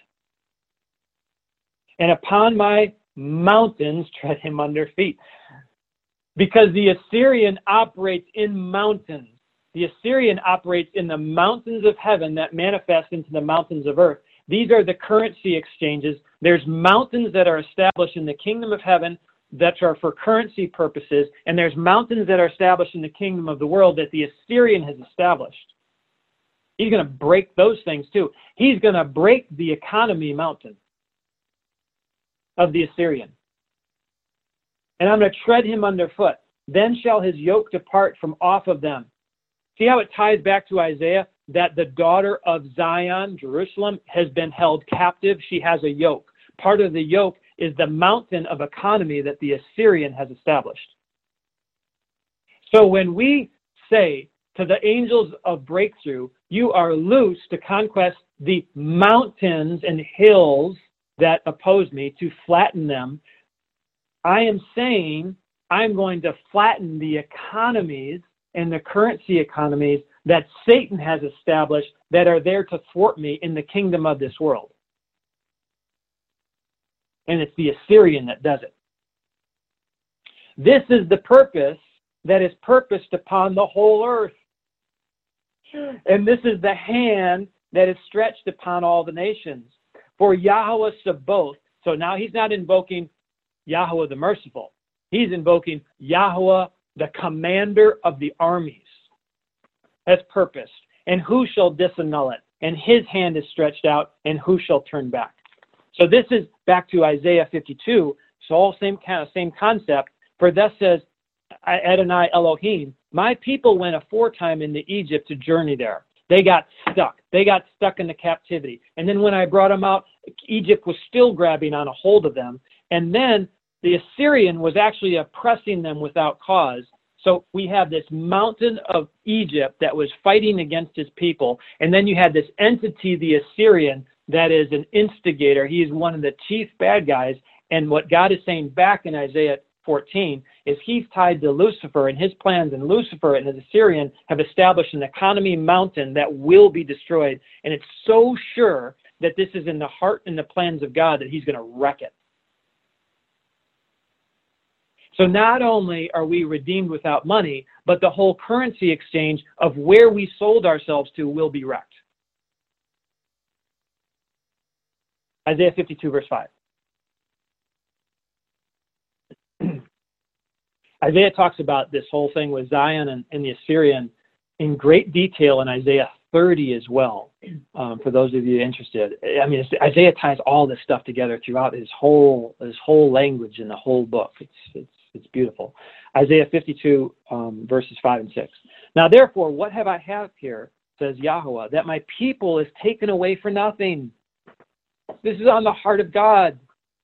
and upon my mountains tread him under feet. Because the Assyrian operates in mountains. The Assyrian operates in the mountains of heaven that manifest into the mountains of earth. These are the currency exchanges. There's mountains that are established in the kingdom of heaven that are for currency purposes, and there's mountains that are established in the kingdom of the world that the Assyrian has established. He's going to break those things too. He's going to break the economy mountain of the Assyrian. And I'm going to tread him underfoot. Then shall his yoke depart from off of them. See how it ties back to Isaiah? That the daughter of Zion, Jerusalem, has been held captive. She has a yoke. Part of the yoke is the mountain of economy that the Assyrian has established. So when we say to the angels of breakthrough, you are loose to conquest the mountains and hills that oppose me, to flatten them, I am saying I'm going to flatten the economies and the currency economies that Satan has established that are there to thwart me in the kingdom of this world. And it's the Assyrian that does it. This is the purpose that is purposed upon the whole earth. And this is the hand that is stretched upon all the nations. For Yahweh Sabaoth, so now he's not invoking Yahweh the merciful. He's invoking Yahweh the commander of the armies. That's purpose. And who shall disannul it? And his hand is stretched out, and who shall turn back? So this is back to Isaiah fifty-two. So all same kind of same concept. For thus says Adonai Elohim, my people went aforetime into Egypt to journey there. They got stuck. They got stuck in the captivity. And then when I brought them out, Egypt was still grabbing on a hold of them. And then the Assyrian was actually oppressing them without cause. So we have this mountain of Egypt that was fighting against his people. And then you had this entity, the Assyrian, that is an instigator. He is one of the chief bad guys. And what God is saying back in Isaiah fourteen is he's tied to Lucifer and his plans, and Lucifer and the Assyrian have established an economy mountain that will be destroyed. And it's so sure that this is in the heart and the plans of God that he's going to wreck it. So not only are we redeemed without money, but the whole currency exchange of where we sold ourselves to will be wrecked. Isaiah fifty-two, verse five. Isaiah talks about this whole thing with Zion and, and the Assyrian in great detail in Isaiah thirty as well, um, for those of you interested. I mean, Isaiah ties all this stuff together throughout his whole his whole language in the whole book. It's it's it's beautiful. Isaiah fifty-two, um, verses five and six. Now, therefore, what have I have here, says Yahweh, that my people is taken away for nothing. This is on the heart of God.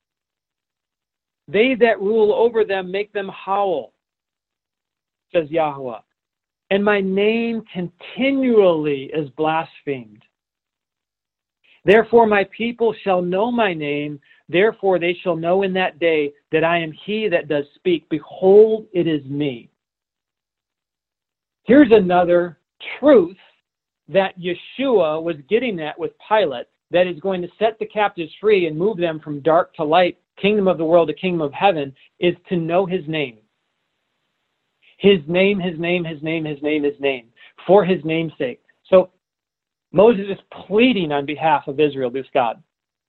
They that rule over them make them howl, says Yahweh. And my name continually is blasphemed. Therefore my people shall know my name. Therefore they shall know in that day that I am he that does speak. Behold, it is me. Here's another truth that Yeshua was getting at with Pilate, that is going to set the captives free and move them from dark to light, kingdom of the world to kingdom of heaven, is to know his name. His name, his name, his name, his name, his name, for his name's sake. So Moses is pleading on behalf of Israel, this God.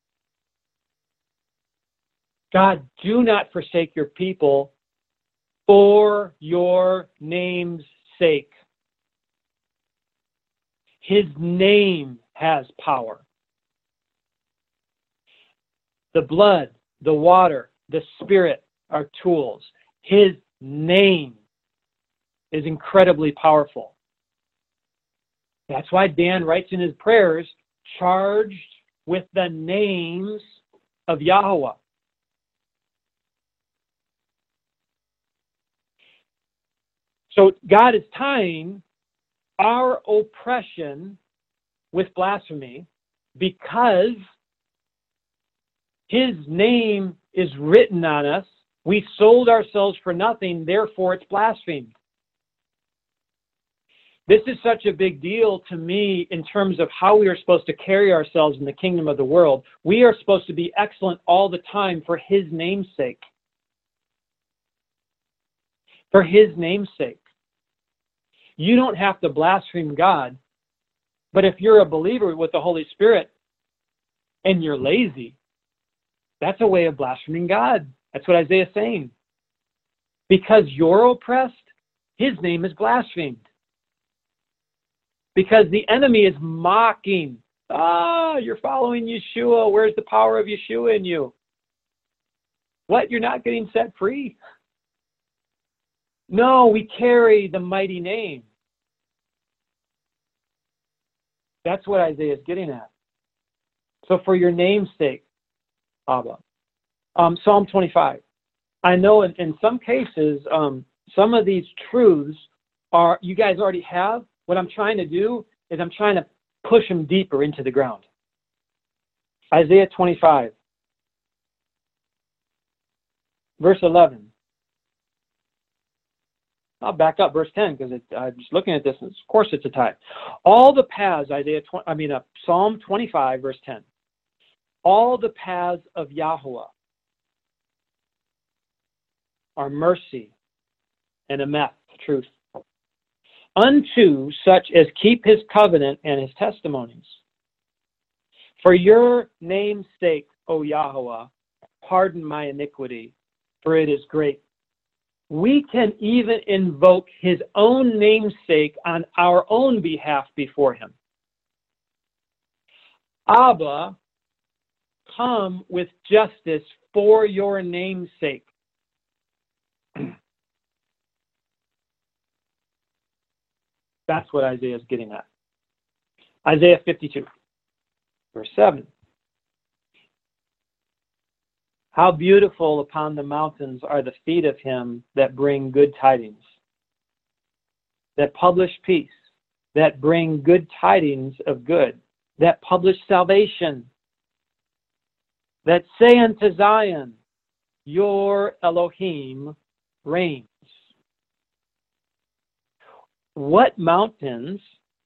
God, do not forsake your people for your name's sake. His name has power. The blood, the water, the Spirit are tools. His name is incredibly powerful. That's why Dan writes in his prayers, charged with the names of Yahweh. So God is tying our oppression with blasphemy because his name is written on us. We sold ourselves for nothing, therefore it's blasphemed. This is such a big deal to me in terms of how we are supposed to carry ourselves in the kingdom of the world. We are supposed to be excellent all the time for his name's sake. For his name's sake. You don't have to blaspheme God, but if you're a believer with the Holy Spirit and you're lazy, that's a way of blaspheming God. That's what Isaiah is saying. Because you're oppressed, his name is blasphemed. Because the enemy is mocking. Ah, you're following Yeshua. Where's the power of Yeshua in you? What? You're not getting set free? No, we carry the mighty name. That's what Isaiah is getting at. So for your name's sake, Abba. Um, Psalm twenty-five. I know in, in some cases, um, some of these truths are, you guys already have. What I'm trying to do is I'm trying to push them deeper into the ground. Isaiah twenty-five. Verse eleven. I'll back up verse ten because I'm just looking at this. And of course, it's a tie. All the paths, Isaiah, twenty, I mean, uh, Psalm twenty-five, verse ten. All the paths of Yahweh are mercy and emeth, truth, unto such as keep his covenant and his testimonies. For your name's sake, O Yahweh, pardon my iniquity, for it is great. We can even invoke his own namesake on our own behalf before him. Abba, come with justice for your name's sake. That's what Isaiah is getting at. Isaiah fifty-two, verse seven. How beautiful upon the mountains are the feet of him that bring good tidings, that publish peace, that bring good tidings of good, that publish salvation, that say unto Zion, your Elohim reigns. What mountains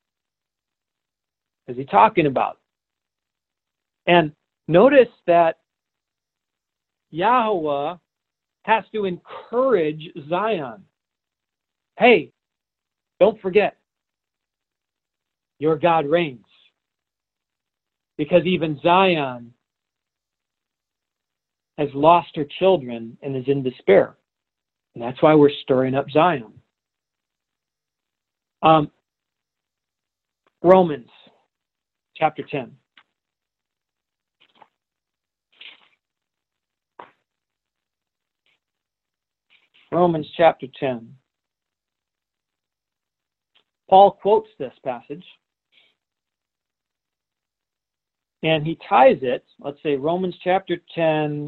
is he talking about? And notice that Yahweh has to encourage Zion. Hey, don't forget, your God reigns. Because even Zion has lost her children and is in despair. And that's why we're stirring up Zion. Um, Romans chapter ten. Romans chapter ten. Paul quotes this passage. And he ties it, let's say Romans chapter ten.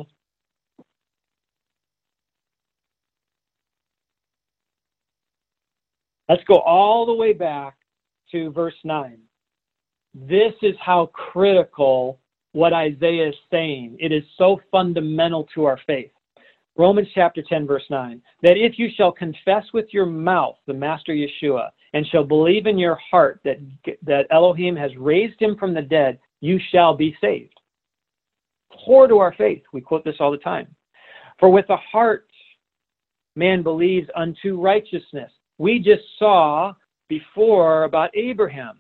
Let's go all the way back to verse nine. This is how critical what Isaiah is saying. It is so fundamental to our faith. Romans chapter ten, verse nine. That if you shall confess with your mouth the Master Yeshua, and shall believe in your heart that, that Elohim has raised him from the dead, you shall be saved. Core to our faith. We quote this all the time. For with the heart man believes unto righteousness. We just saw before about Abraham.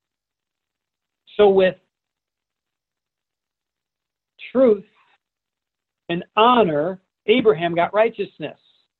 So with truth and honor, Abraham got righteousness.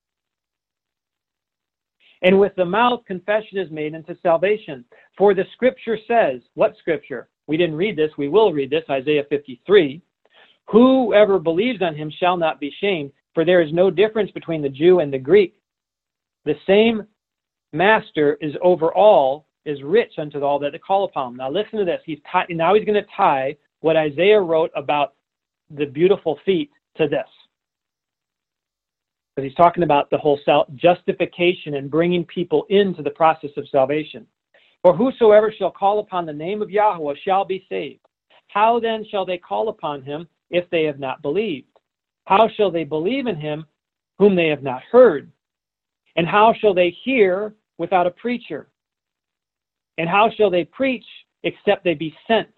And with the mouth, confession is made unto salvation. For the scripture says, what scripture? We didn't read this. We will read this, Isaiah fifty-three. Whoever believes on him shall not be shamed, for there is no difference between the Jew and the Greek. The same master is over all, is rich unto all that call upon him. Now listen to this. He's tie, now he's going to tie what Isaiah wrote about the beautiful feet to this. Because he's talking about the whole justification and bringing people into the process of salvation. For whosoever shall call upon the name of Yahweh shall be saved. How then shall they call upon him if they have not believed? How shall they believe in him whom they have not heard? And how shall they hear without a preacher? And how shall they preach except they be sent?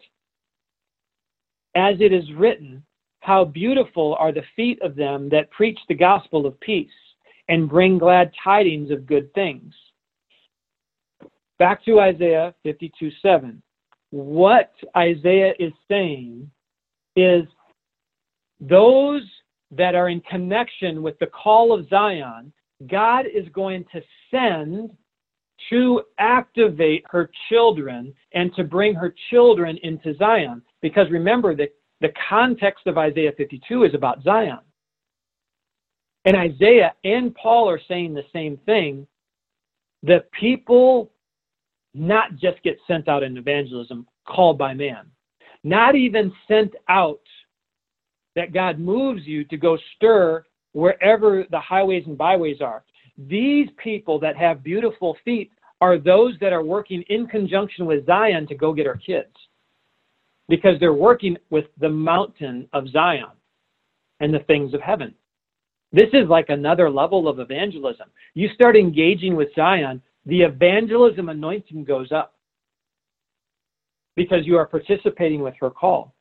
As it is written, how beautiful are the feet of them that preach the gospel of peace and bring glad tidings of good things. Back to Isaiah fifty-two seven. What Isaiah is saying is those that are in connection with the call of Zion, God is going to send to activate her children and to bring her children into Zion. Because remember, the, the context of Isaiah fifty-two is about Zion. And Isaiah and Paul are saying the same thing. The people not just get sent out in evangelism, called by man. Not even sent out that God moves you to go stir wherever the highways and byways are. These people that have beautiful feet are those that are working in conjunction with Zion to go get our kids. Because they're working with the mountain of Zion and the things of heaven. This is like another level of evangelism. You start engaging with Zion, the evangelism anointing goes up. Because you are participating with her call.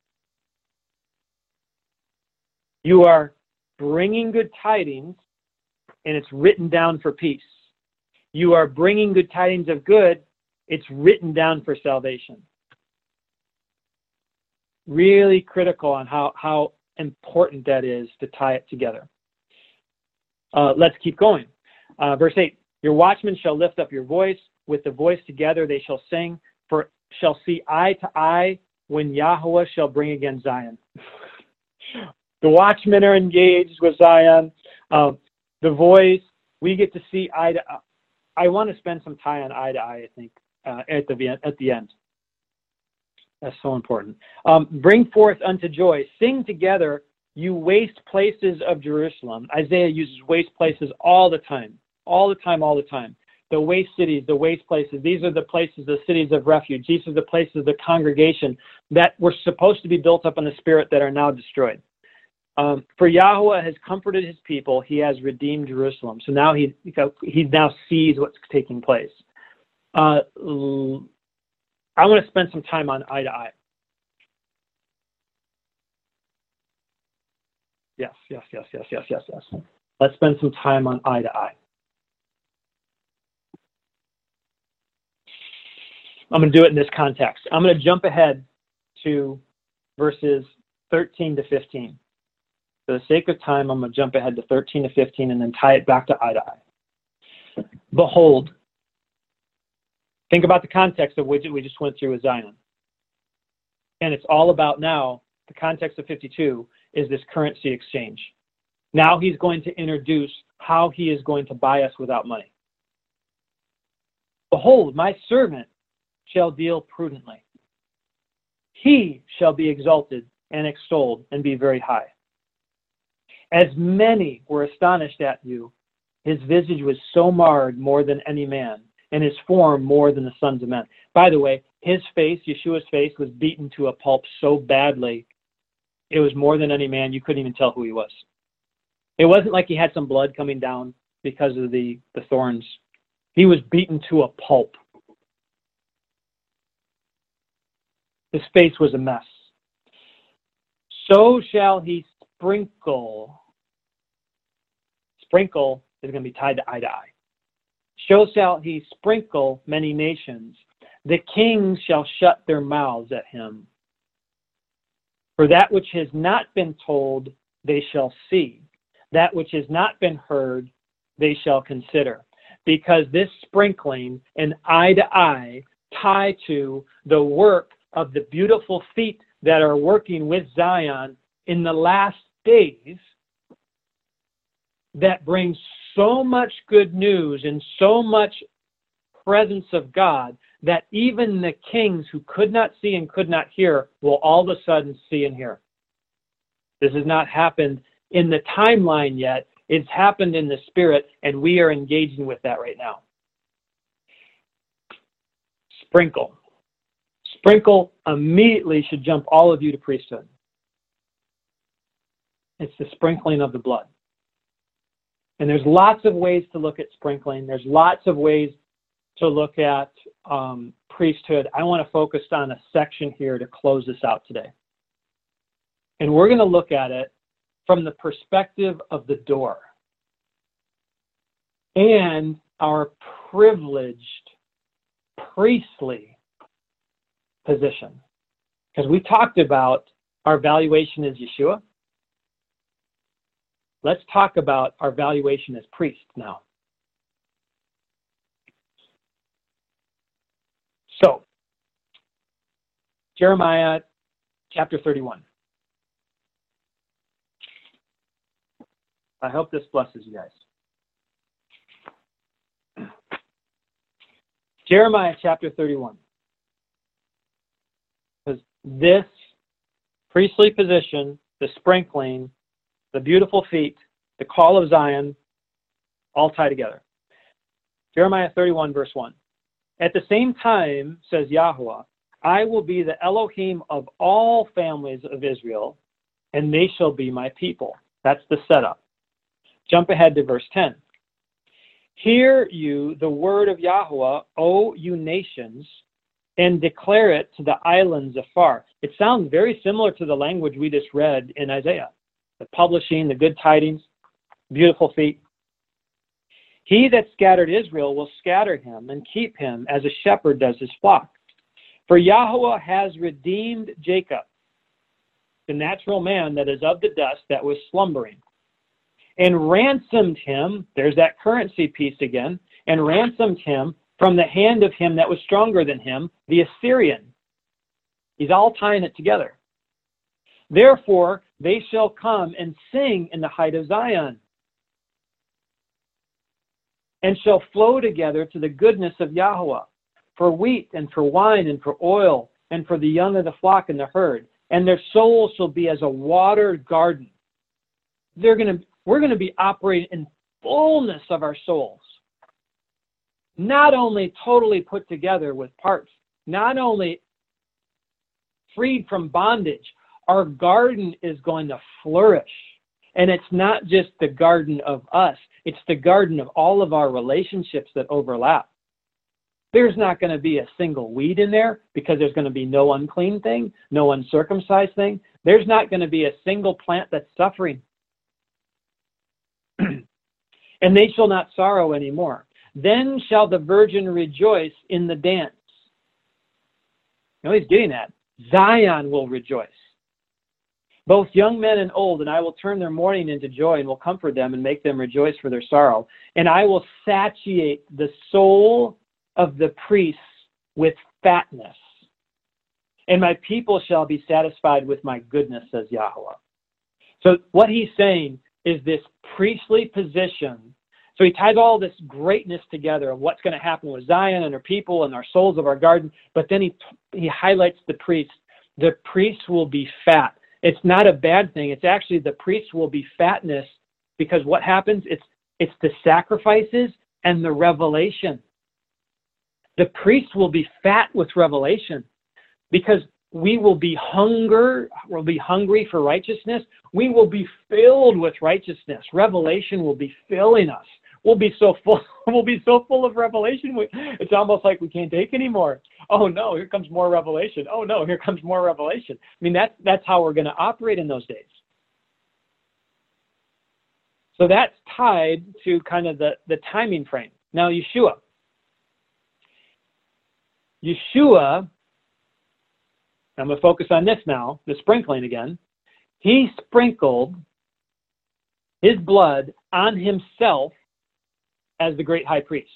You are bringing good tidings, and it's written down for peace. You are bringing good tidings of good, it's written down for salvation. Really critical on how, how important that is to tie it together. Uh, let's keep going. Uh, verse eight, your watchmen shall lift up your voice. With the voice together they shall sing, for shall see eye to eye when Yahweh shall bring again Zion. The watchmen are engaged with Zion. Uh, the voice, we get to see eye to eye. I want to spend some time on eye to eye, I think, uh, at the at the end. That's so important. Um, bring forth unto joy. Sing together, you waste places of Jerusalem. Isaiah uses waste places all the time. All the time, all the time. The waste cities, the waste places. These are the places, the cities of refuge. These are the places of the congregation that were supposed to be built up in the Spirit that are now destroyed. Um, for Yahweh has comforted his people. He has redeemed Jerusalem. So now he, he now sees what's taking place. Uh, I want to spend some time on eye to eye. Yes, yes, yes, yes, yes, yes, yes. Let's spend some time on eye to eye. I'm going to do it in this context. I'm going to jump ahead to verses thirteen to fifteen. For the sake of time, I'm going to jump ahead to thirteen to fifteen and then tie it back to eye to eye. Behold, think about the context of which we just went through with Zion. And it's all about now, the context of fifty-two is this currency exchange. Now he's going to introduce how he is going to buy us without money. Behold, my servant shall deal prudently. He shall be exalted and extolled and be very high. As many were astonished at you, his visage was so marred more than any man, and his form more than the sons of men. By the way, his face, Yeshua's face, was beaten to a pulp so badly, it was more than any man. You couldn't even tell who he was. It wasn't like he had some blood coming down because of the, the thorns. He was beaten to a pulp. His face was a mess. So shall he sprinkle. Sprinkle is going to be tied to eye to eye. So shall he sprinkle many nations. The kings shall shut their mouths at him. For that which has not been told, they shall see. That which has not been heard, they shall consider. Because this sprinkling and eye to eye tie to the work of the beautiful feet that are working with Zion in the last days, that brings so much good news and so much presence of God that even the kings who could not see and could not hear will all of a sudden see and hear. This has not happened in the timeline yet. It's happened in the spirit, and we are engaging with that right now. Sprinkle. Sprinkle immediately should jump all of you to priesthood. It's the sprinkling of the blood. And there's lots of ways to look at sprinkling. There's lots of ways to look at um, priesthood. I want to focus on a section here to close this out today. And we're going to look at it from the perspective of the door and our privileged priestly position. Because we talked about our valuation as Yeshua. Let's talk about our valuation as priest now. So, Jeremiah chapter thirty-one. I hope this blesses you guys. Jeremiah chapter thirty-one. Because this priestly position, the sprinkling, the beautiful feet, the call of Zion, all tie together. Jeremiah thirty-one, verse one. At the same time, says Yahweh, I will be the Elohim of all families of Israel, and they shall be my people. That's the setup. Jump ahead to verse ten. Hear you the word of Yahweh, O you nations, and declare it to the islands afar. It sounds very similar to the language we just read in Isaiah. The publishing, the good tidings, beautiful feet. He that scattered Israel will scatter him and keep him as a shepherd does his flock. For Yahweh has redeemed Jacob, the natural man that is of the dust that was slumbering, and ransomed him, there's that currency piece again, and ransomed him from the hand of him that was stronger than him, the Assyrian. He's all tying it together. Therefore, they shall come and sing in the height of Zion, and shall flow together to the goodness of Yahweh, for wheat and for wine and for oil and for the young of the flock and the herd. And their souls shall be as a watered garden. They're going to, we're going to be operating in fullness of our souls. Not only totally put together with parts, not only freed from bondage, our garden is going to flourish. And it's not just the garden of us. It's the garden of all of our relationships that overlap. There's not going to be a single weed in there because there's going to be no unclean thing, no uncircumcised thing. There's not going to be a single plant that's suffering. And they shall not sorrow anymore. Then shall the virgin rejoice in the dance. You know, he's getting at. Zion will rejoice. Both young men and old, and I will turn their mourning into joy and will comfort them and make them rejoice for their sorrow. And I will satiate the soul of the priests with fatness. And my people shall be satisfied with my goodness, says Yahweh. So what he's saying is this priestly position. So he ties all this greatness together of what's going to happen with Zion and her people and our souls of our garden. But then he he highlights the priests. The priests will be fat. It's not a bad thing. It's actually the priests will be fatness, because what happens? It's it's the sacrifices and the revelation. The priests will be fat with revelation, because we will be hunger, we'll be hungry for righteousness. We will be filled with righteousness. Revelation will be filling us. We'll be so full. We'll be so full of revelation. It's almost like we can't take anymore. Oh no, here comes more revelation. Oh no, here comes more revelation. I mean, that's that's how we're going to operate in those days. So that's tied to kind of the, the timing frame. Now, Yeshua. Yeshua, I'm going to focus on this now, the sprinkling again. He sprinkled his blood on himself as the great high priest.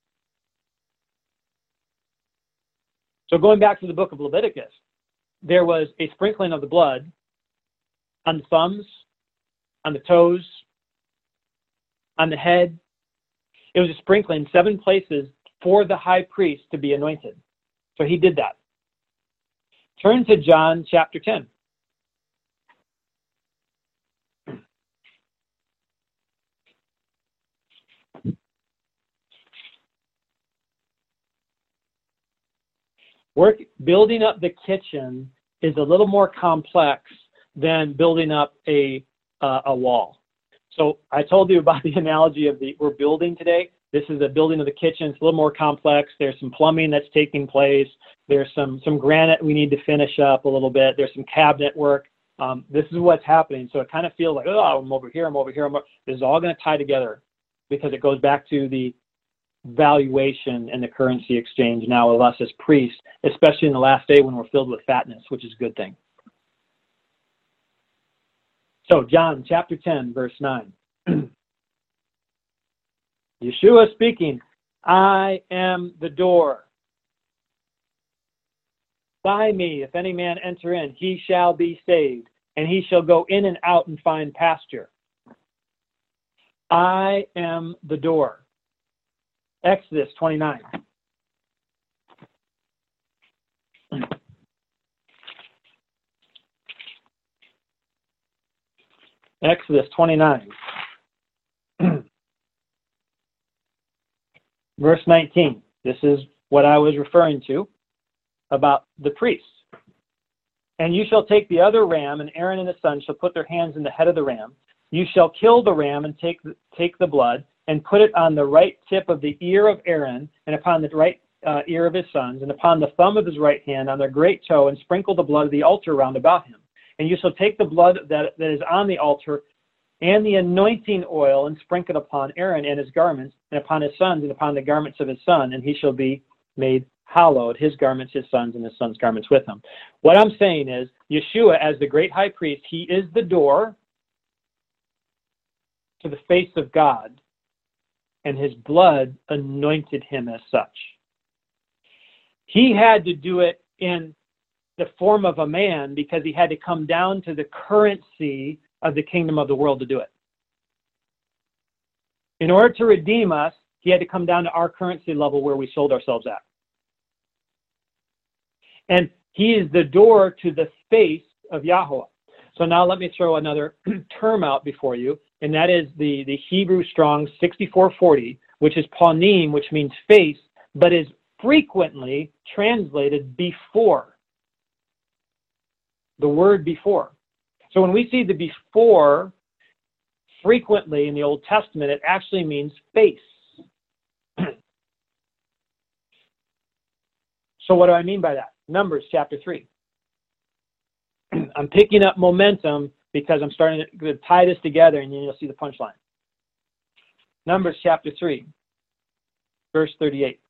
So going back to the book of Leviticus, there was a sprinkling of the blood on the thumbs, on the toes, on the head. It was a sprinkling in seven places for the high priest to be anointed. So he did that. Turn to John chapter ten. Work, building up the kitchen is a little more complex than building up a uh, a wall. So I told you about the analogy of the we're building today. This is the building of the kitchen. It's a little more complex. There's some plumbing that's taking place. There's some some granite we need to finish up a little bit. There's some cabinet work. Um, this is what's happening. So it kind of feels like, oh, I'm over here, I'm over here. I'm over. This is all going to tie together because it goes back to the valuation and the currency exchange now of us as priests, especially in the last day when we're filled with fatness, which is a good thing. So John chapter ten, verse nine. Yeshua speaking, I am the door. By me, if any man enter in, he shall be saved, and he shall go in and out and find pasture. I am the door. Exodus twenty-nine. Exodus twenty-nine. Verse nineteen. This is what I was referring to about the priests. And you shall take the other ram, and Aaron and his sons shall put their hands in the head of the ram. You shall kill the ram and take the, take the blood and put it on the right tip of the ear of Aaron and upon the right uh, ear of his sons and upon the thumb of his right hand on their great toe, and sprinkle the blood of the altar round about him. And you shall take the blood that, that is on the altar and the anointing oil and sprinkle it upon Aaron and his garments and upon his sons and upon the garments of his son, and he shall be made hallowed, his garments, his sons, and his sons' garments with him. What I'm saying is, Yeshua, as the great high priest, he is the door to the face of God, and his blood anointed him as such. He had to do it in the form of a man because he had to come down to the currency of the kingdom of the world to do it. In order to redeem us, he had to come down to our currency level where we sold ourselves at. And he is the door to the face of Yahweh. So now let me throw another term out before you, and that is the, the Hebrew Strong's sixty-four forty, which is panim, which means face, but is frequently translated before. The word before. So when we see the before frequently in the Old Testament, it actually means face. So what do I mean by that? Numbers chapter three. I'm picking up momentum because I'm starting to tie this together, and then you'll see the punchline. Numbers chapter three, verse thirty-eight.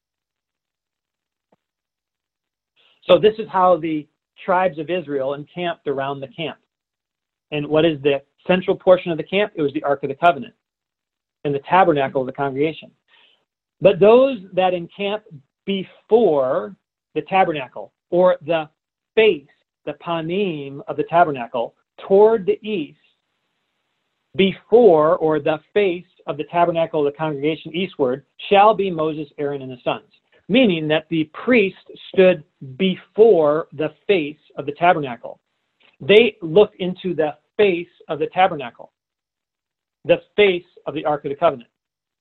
So this is how the tribes of Israel encamped around the camp. And what is the central portion of the camp? It was the Ark of the Covenant and the tabernacle of the congregation. But those that encamp before the tabernacle, or the face, the panim of the tabernacle, toward the east, before, or the face of the tabernacle of the congregation eastward, shall be Moses, Aaron, and his sons. Meaning that the priest stood before the face of the tabernacle. They looked into the face of the tabernacle, the face of the Ark of the Covenant.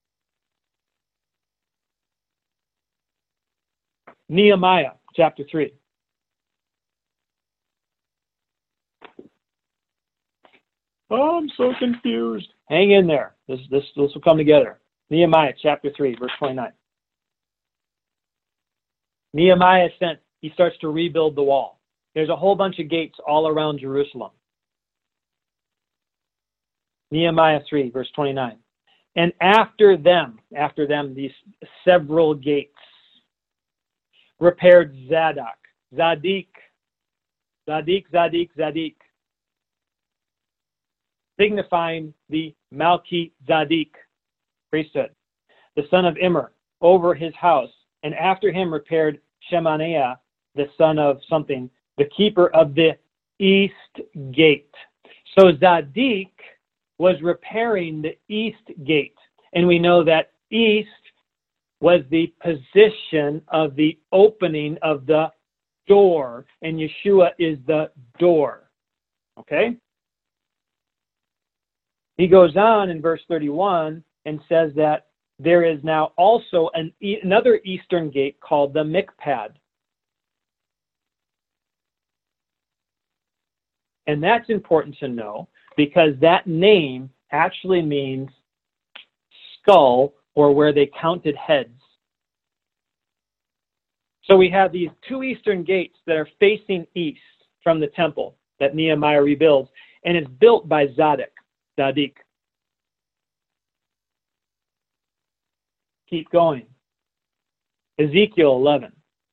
Nehemiah chapter three. Oh, I'm so confused. Hang in there. This, this, this will come together. Nehemiah chapter three, verse twenty-nine. Nehemiah sent, he starts to rebuild the wall. There's a whole bunch of gates all around Jerusalem. Nehemiah three, verse twenty-nine. And after them, after them, these several gates, repaired Zadok, Zadik, Zadik, Zadik, Zadik, signifying the Malki Zadik priesthood, the son of Immer, over his house. And after him repaired Shemaiah, the son of something, the keeper of the east gate. So Zadik was repairing the east gate. And we know that east was the position of the opening of the door. And Yeshua is the door. Okay? He goes on in verse thirty-one and says that there is now also an, another eastern gate called the Mikpad. And that's important to know because that name actually means skull, or where they counted heads. So we have these two eastern gates that are facing east from the temple that Nehemiah rebuilds, and it's built by Zadok, Zadik. Keep going. Ezekiel eleven.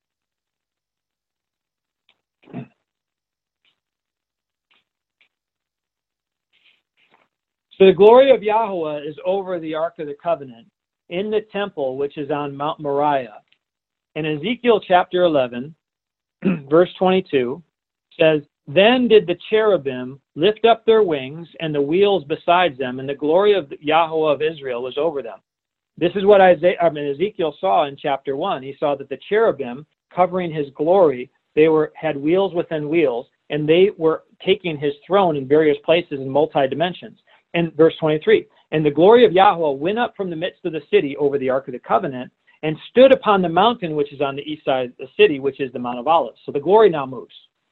So the glory of Yahweh is over the Ark of the Covenant in the temple, which is on Mount Moriah. And Ezekiel chapter eleven, verse twenty-two, says, Then did the cherubim lift up their wings and the wheels beside them, and the glory of Yahweh of Israel was over them. This is what Isaiah, I mean, Ezekiel saw in chapter one. He saw that the cherubim covering his glory, they were had wheels within wheels, and they were taking his throne in various places in multi-dimensions. And verse twenty-three, and the glory of Yahweh went up from the midst of the city over the Ark of the Covenant and stood upon the mountain which is on the east side of the city, which is the Mount of Olives. So the glory now moves.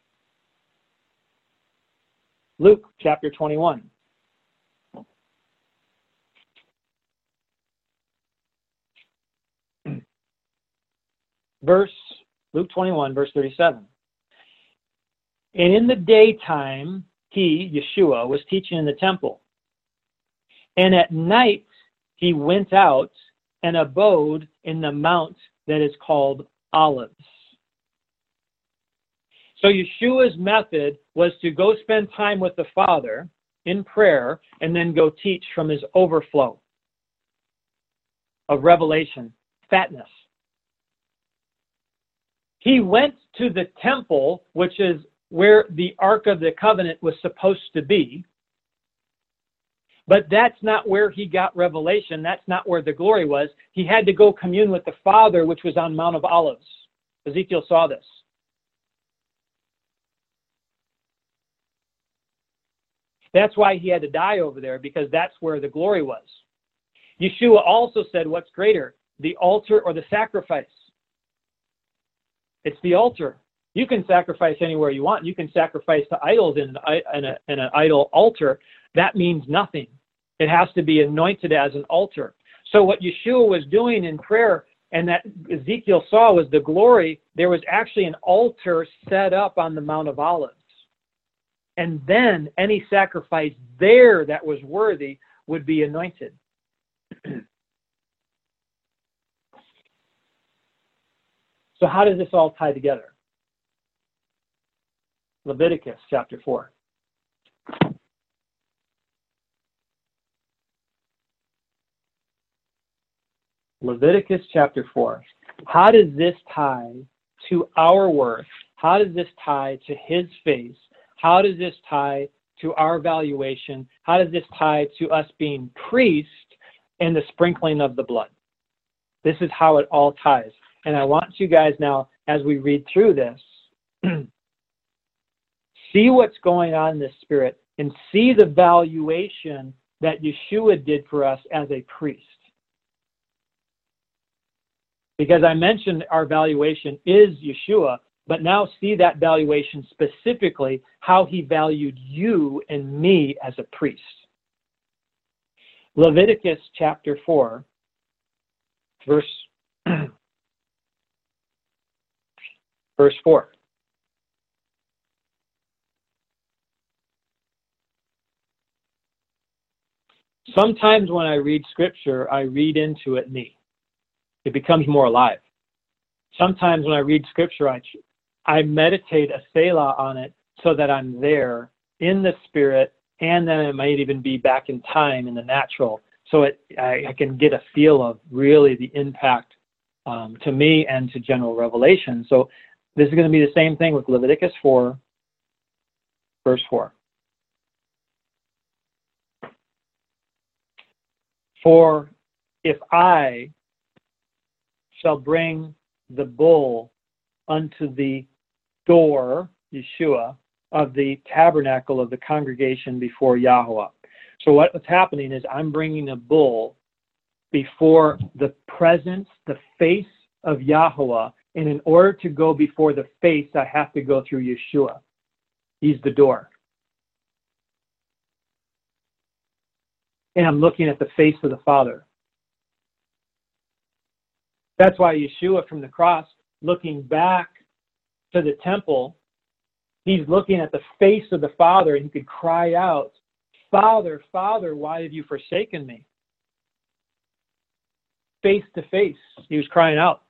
Luke chapter twenty-one. Verse, Luke twenty-one, verse thirty-seven. And in the daytime, he, Yeshua, was teaching in the temple. And at night, he went out and abode in the mount that is called Olives. So Yeshua's method was to go spend time with the Father in prayer and then go teach from his overflow of revelation, fatness. He went to the temple, which is where the Ark of the Covenant was supposed to be. But that's not where he got revelation. That's not where the glory was. He had to go commune with the Father, which was on Mount of Olives. Ezekiel saw this. That's why he had to die over there, because that's where the glory was. Yeshua also said, what's greater, the altar or the sacrifice? It's the altar. You can sacrifice anywhere you want. You can sacrifice to idols in an, in, a, in an idol altar. That means nothing. It has to be anointed as an altar. So what Yeshua was doing in prayer and that Ezekiel saw was the glory. There was actually an altar set up on the Mount of Olives. And then any sacrifice there that was worthy would be anointed. So how does this all tie together? Leviticus chapter four. Leviticus chapter four. How does this tie to our worth? How does this tie to his face? How does this tie to our valuation? How does this tie to us being priests and the sprinkling of the blood? This is how it all ties. And I want you guys now, as we read through this, see what's going on in the Spirit and see the valuation that Yeshua did for us as a priest. Because I mentioned our valuation is Yeshua, but now see that valuation specifically, how he valued you and me as a priest. Leviticus chapter four, verse, verse four. Sometimes when I read scripture, I read into it me. It becomes more alive. Sometimes when I read scripture, I, I meditate a Selah on it so that I'm there in the spirit, and then it might even be back in time in the natural. So it, I, I can get a feel of really the impact um, to me and to general revelation. So this is going to be the same thing with Leviticus four, verse four. For if I shall bring the bull unto the door, Yeshua, of the tabernacle of the congregation before Yahweh. So what, what's happening is I'm bringing a bull before the presence, the face of Yahweh. And in order to go before the face, I have to go through Yeshua. He's the door. And I'm looking at the face of the Father. That's why Yeshua from the cross, looking back to the temple, he's looking at the face of the Father, and he could cry out, Father, Father, why have you forsaken me? Face to face, he was crying out.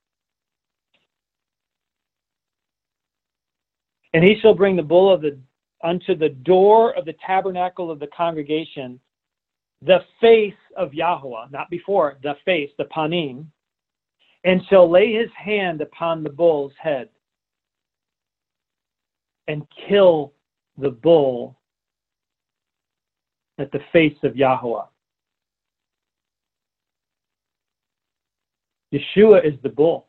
And he shall bring the bull of the unto the door of the tabernacle of the congregation, the face of Yahweh, not before, the face, the panim, and shall lay his hand upon the bull's head and kill the bull at the face of Yahweh. Yeshua is the bull.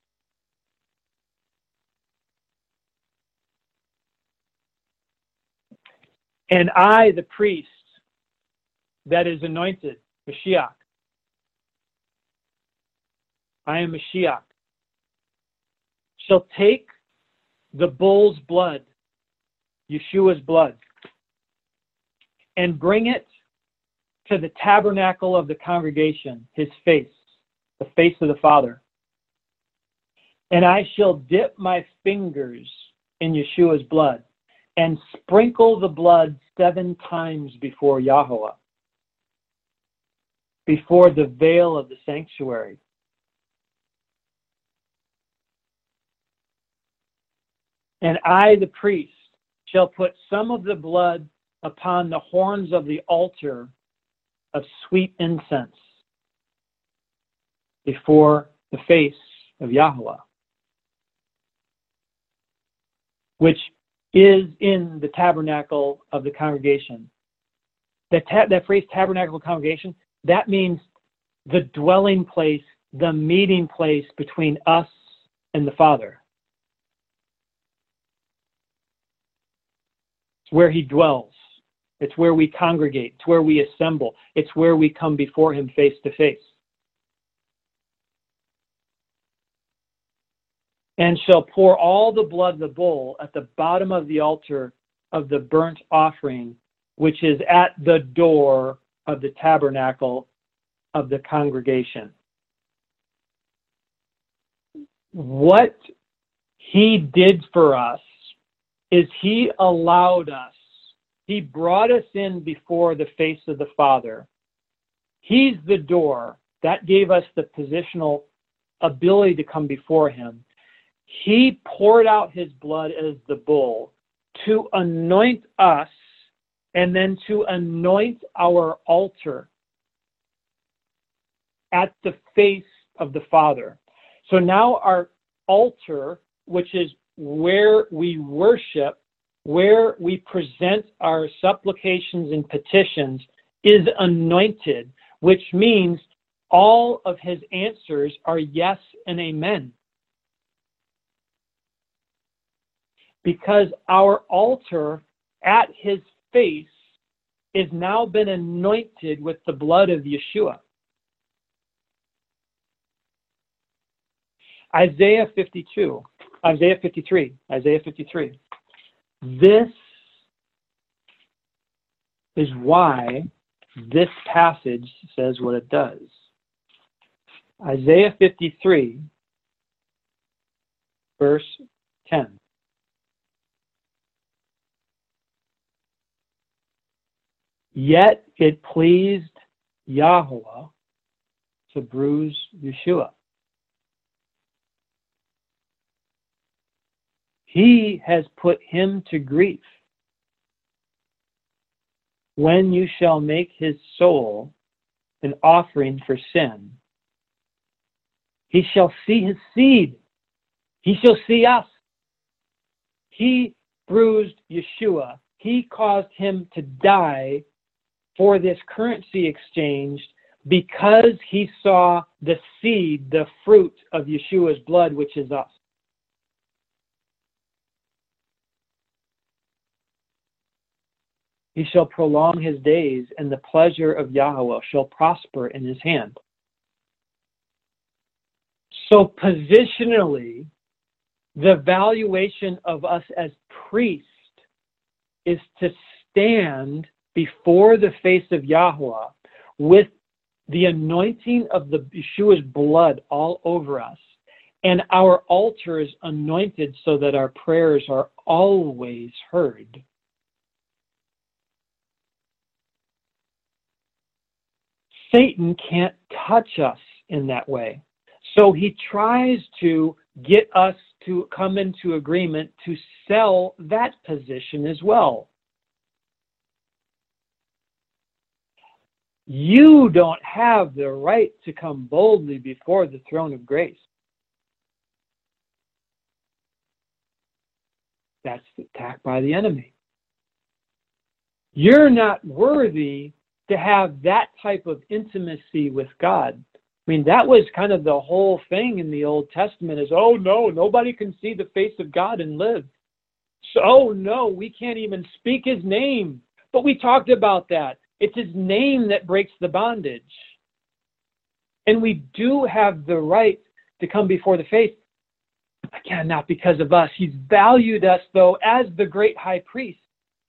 And I, the priest, that is anointed, Mashiach. I am Mashiach. Shall take the bull's blood, Yeshua's blood, and bring it to the tabernacle of the congregation, his face, the face of the Father. And I shall dip my fingers in Yeshua's blood and sprinkle the blood seven times before Yahweh, before the veil of the sanctuary. And I, the priest, shall put some of the blood upon the horns of the altar of sweet incense before the face of Yahweh, which is in the tabernacle of the congregation. That, ta- that phrase, tabernacle congregation, that means the dwelling place, the meeting place between us and the Father. It's where he dwells. It's where we congregate. It's where we assemble. It's where we come before him face to face. And shall pour all the blood of the bull at the bottom of the altar of the burnt offering, which is at the door of the tabernacle of the congregation. What he did for us is he allowed us, he brought us in before the face of the Father. He's the door. That gave us the positional ability to come before him. He poured out his blood as the bull to anoint us and then to anoint our altar at the face of the Father. So now our altar, which is where we worship, where we present our supplications and petitions, is anointed, which means all of his answers are yes and amen. Because our altar at his face is now been anointed with the blood of Yeshua. Isaiah fifty-two, Isaiah fifty-three, Isaiah fifty-three. This is why this passage says what it does. Isaiah fifty-three, verse ten. Yet it pleased Yahweh to bruise Yeshua. He has put him to grief. When you shall make his soul an offering for sin, he shall see his seed. He shall see us. He bruised Yeshua. He caused him to die for this currency exchange because he saw the seed, the fruit of Yeshua's blood, which is us. He shall prolong his days, and the pleasure of Yahweh shall prosper in his hand. So positionally, the valuation of us as priests is to stand before the face of Yahweh with the anointing of the Yeshua's blood all over us. And our altar is anointed so that our prayers are always heard. Satan can't touch us in that way. So he tries to get us to come into agreement to sell that position as well. You don't have the right to come boldly before the throne of grace. That's the attack by the enemy. You're not worthy to have that type of intimacy with God. I mean, that was kind of the whole thing in the Old Testament is, oh no, nobody can see the face of God and live. So, oh no, we can't even speak his name. But we talked about that. It's his name that breaks the bondage. And we do have the right to come before the face. Again, not because of us. He's valued us, though, as the great high priest.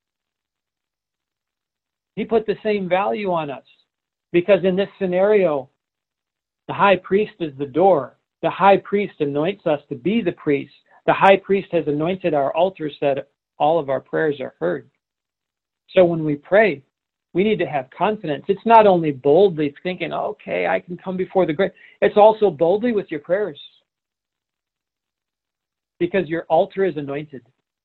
He put the same value on us. Because in this scenario, the high priest is the door. The high priest anoints us to be the priest. The high priest has anointed our altars that all of our prayers are heard. So when we pray, we need to have confidence. It's not only boldly thinking, okay, I can come before the great. It's also boldly with your prayers. Because your altar is anointed.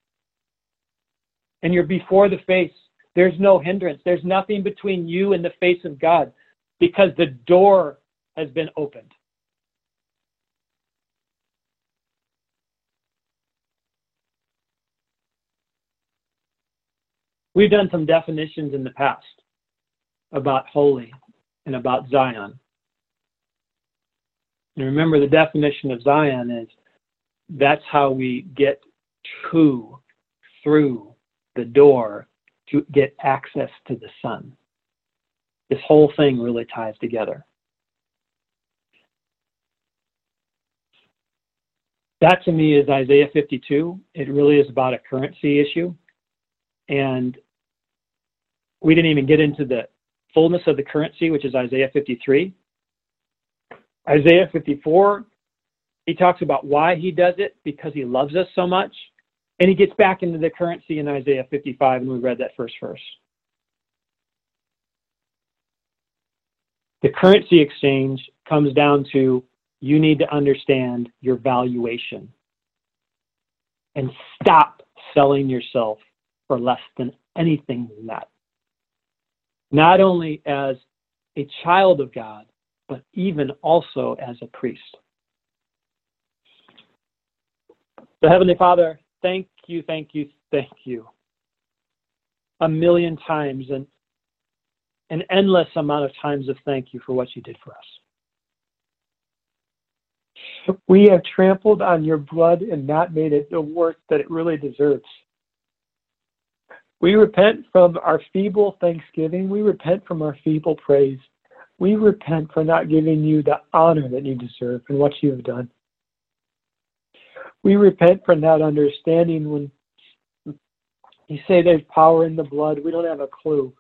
And you're before the face. There's no hindrance. There's nothing between you and the face of God. Because the door has been opened. We've done some definitions in the past about holy and about Zion. And remember, the definition of Zion is that's how we get to, through the door to get access to the Son. This whole thing really ties together. That to me is Isaiah fifty-two. It really is about a currency issue. And we didn't even get into the fullness of the currency, which is Isaiah fifty-three. Isaiah fifty-four, he talks about why he does it, because he loves us so much. And he gets back into the currency in Isaiah fifty-five, and we read that first verse. The currency exchange comes down to you need to understand your valuation and stop selling yourself for less than anything than that. Not only as a child of God, but even also as a priest. So Heavenly Father, thank you, thank you, thank you. A million times and an endless amount of times of thank you for what you did for us. We have trampled on your blood and not made it the work that it really deserves. We repent from our feeble thanksgiving. We repent from our feeble praise. We repent for not giving you the honor that you deserve and what you have done. We repent for not understanding when you say there's power in the blood. We don't have a clue.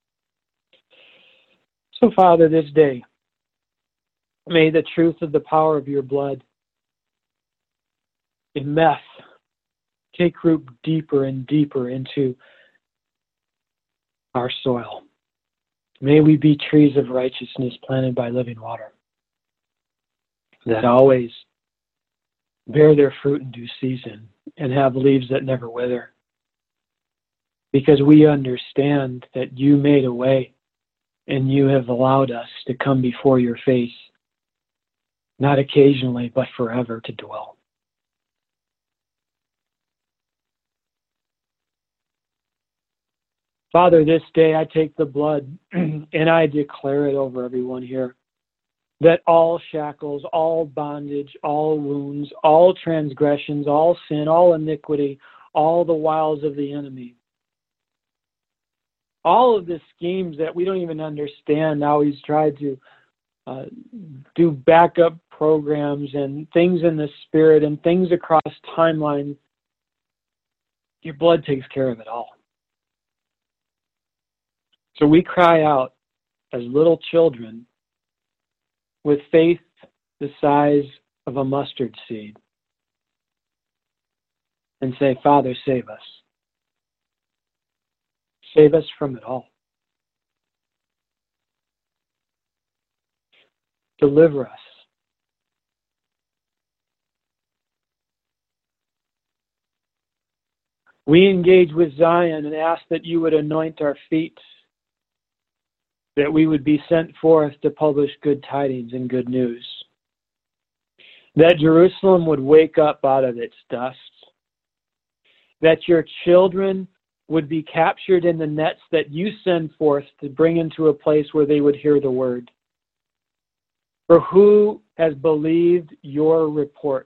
So, Father, this day, may the truth of the power of your blood in meth take root deeper and deeper into our soil. May we be trees of righteousness planted by living water that always bear their fruit in due season and have leaves that never wither. Because we understand that you made a way and you have allowed us to come before your face, not occasionally, but forever to dwell. Father, this day I take the blood and I declare it over everyone here, that all shackles, all bondage, all wounds, all transgressions, all sin, all iniquity, all the wiles of the enemy, all of the schemes that we don't even understand how he's tried to uh, do backup programs and things in the spirit and things across timelines, your blood takes care of it all. So we cry out as little children with faith the size of a mustard seed and say, Father, save us. Save us from it all. Deliver us. We engage with Zion and ask that you would anoint our feet, that we would be sent forth to publish good tidings and good news, that Jerusalem would wake up out of its dust, that your children would be captured in the nets that you send forth to bring into a place where they would hear the word. For who has believed your report?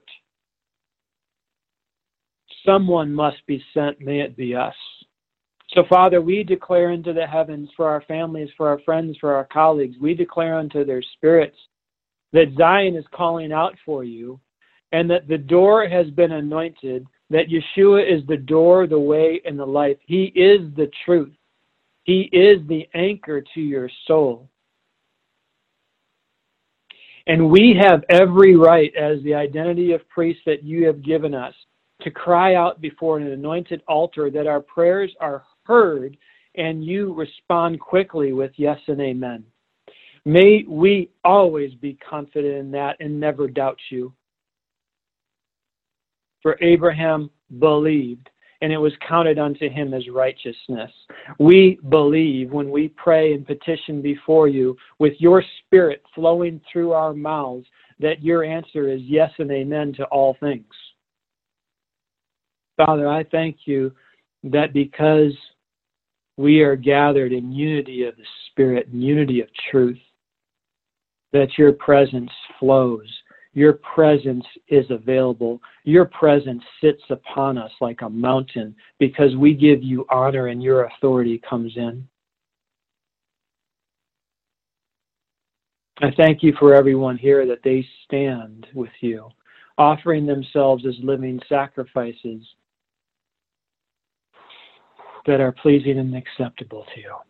Someone must be sent, may it be us. So, Father, we declare into the heavens for our families, for our friends, for our colleagues, we declare unto their spirits that Zion is calling out for you and that the door has been anointed, that Yeshua is the door, the way, and the life. He is the truth. He is the anchor to your soul. And we have every right as the identity of priests that you have given us to cry out before an anointed altar that our prayers are heard and you respond quickly with yes and amen. May we always be confident in that and never doubt you. For Abraham believed, and it was counted unto him as righteousness. We believe when we pray and petition before you with your spirit flowing through our mouths that your answer is yes and amen to all things. Father, I thank you that because we are gathered in unity of the Spirit and unity of truth, that your presence flows. Your presence is available. Your presence sits upon us like a mountain because we give you honor and your authority comes in. I thank you for everyone here that they stand with you, offering themselves as living sacrifices that are pleasing and acceptable to you.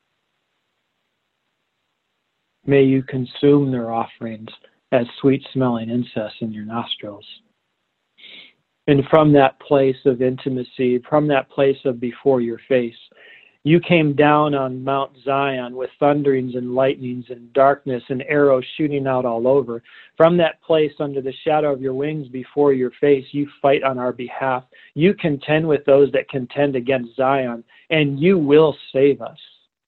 May you consume their offerings as sweet-smelling incense in your nostrils. And from that place of intimacy, from that place of before your face, you came down on Mount Zion with thunderings and lightnings and darkness and arrows shooting out all over. From that place under the shadow of your wings before your face, you fight on our behalf. You contend with those that contend against Zion, and you will save us.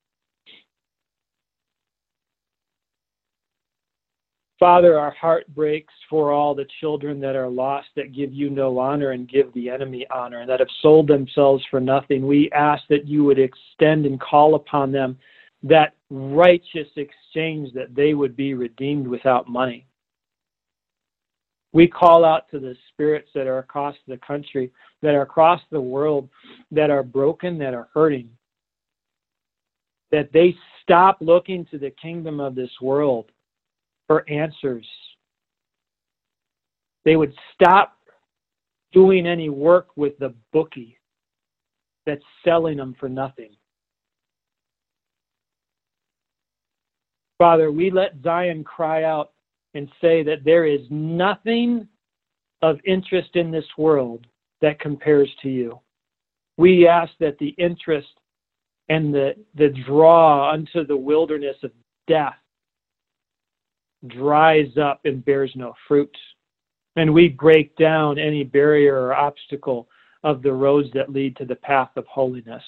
Father, our heart breaks for all the children that are lost, that give you no honor and give the enemy honor, and that have sold themselves for nothing. We ask that you would extend and call upon them that righteous exchange, that they would be redeemed without money. We call out to the spirits that are across the country, that are across the world, that are broken, that are hurting, that they stop looking to the kingdom of this world for answers. They would stop doing any work with the bookie that's selling them for nothing. Father, we let Zion cry out and say that there is nothing of interest in this world that compares to you. We ask that the interest and the, the draw unto the wilderness of death dries up and bears no fruit. And we break down any barrier or obstacle of the roads that lead to the path of holiness.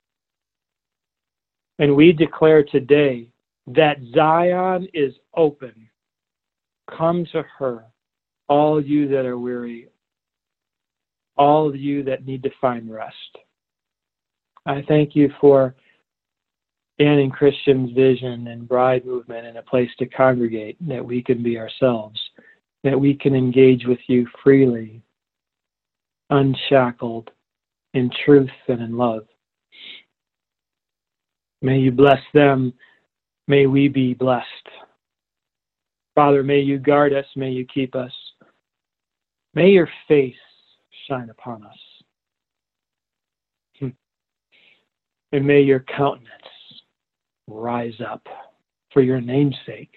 And we declare today that Zion is open. Come to her, all you that are weary, all of you that need to find rest. I thank you for Ann and Christian's vision and Bride Movement and a place to congregate, that we can be ourselves, that we can engage with you freely, unshackled, in truth and in love. May you bless them. May we be blessed. Father, may you guard us. May you keep us. May your face shine upon us. And may your countenance rise up for your name's sake.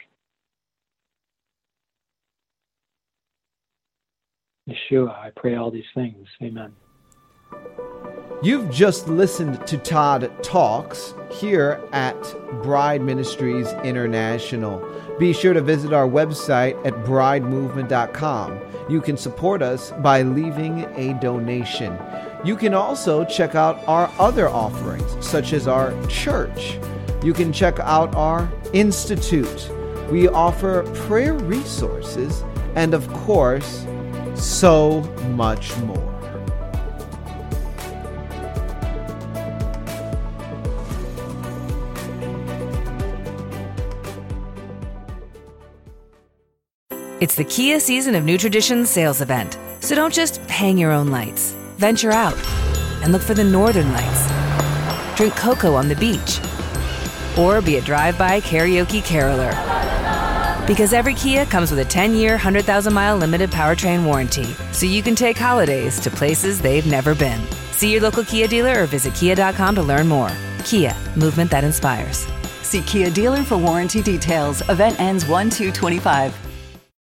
Yeshua, I pray all these things. Amen. You've just listened to Todd Talks here at Bride Ministries International. Be sure to visit our website at bride movement dot com. You can support us by leaving a donation. You can also check out our other offerings, such as our church. You can check out our institute. We offer prayer resources and, of course, so much more. It's the Kia Season of New Traditions sales event. So don't just hang your own lights. Venture out and look for the northern lights. Drink cocoa on the beach. Or be a drive-by karaoke caroler. Because every Kia comes with a ten-year, one hundred thousand mile limited powertrain warranty. So you can take holidays to places they've never been. See your local Kia dealer or visit kia dot com to learn more. Kia, movement that inspires. See Kia dealer for warranty details. Event ends one two twenty-five.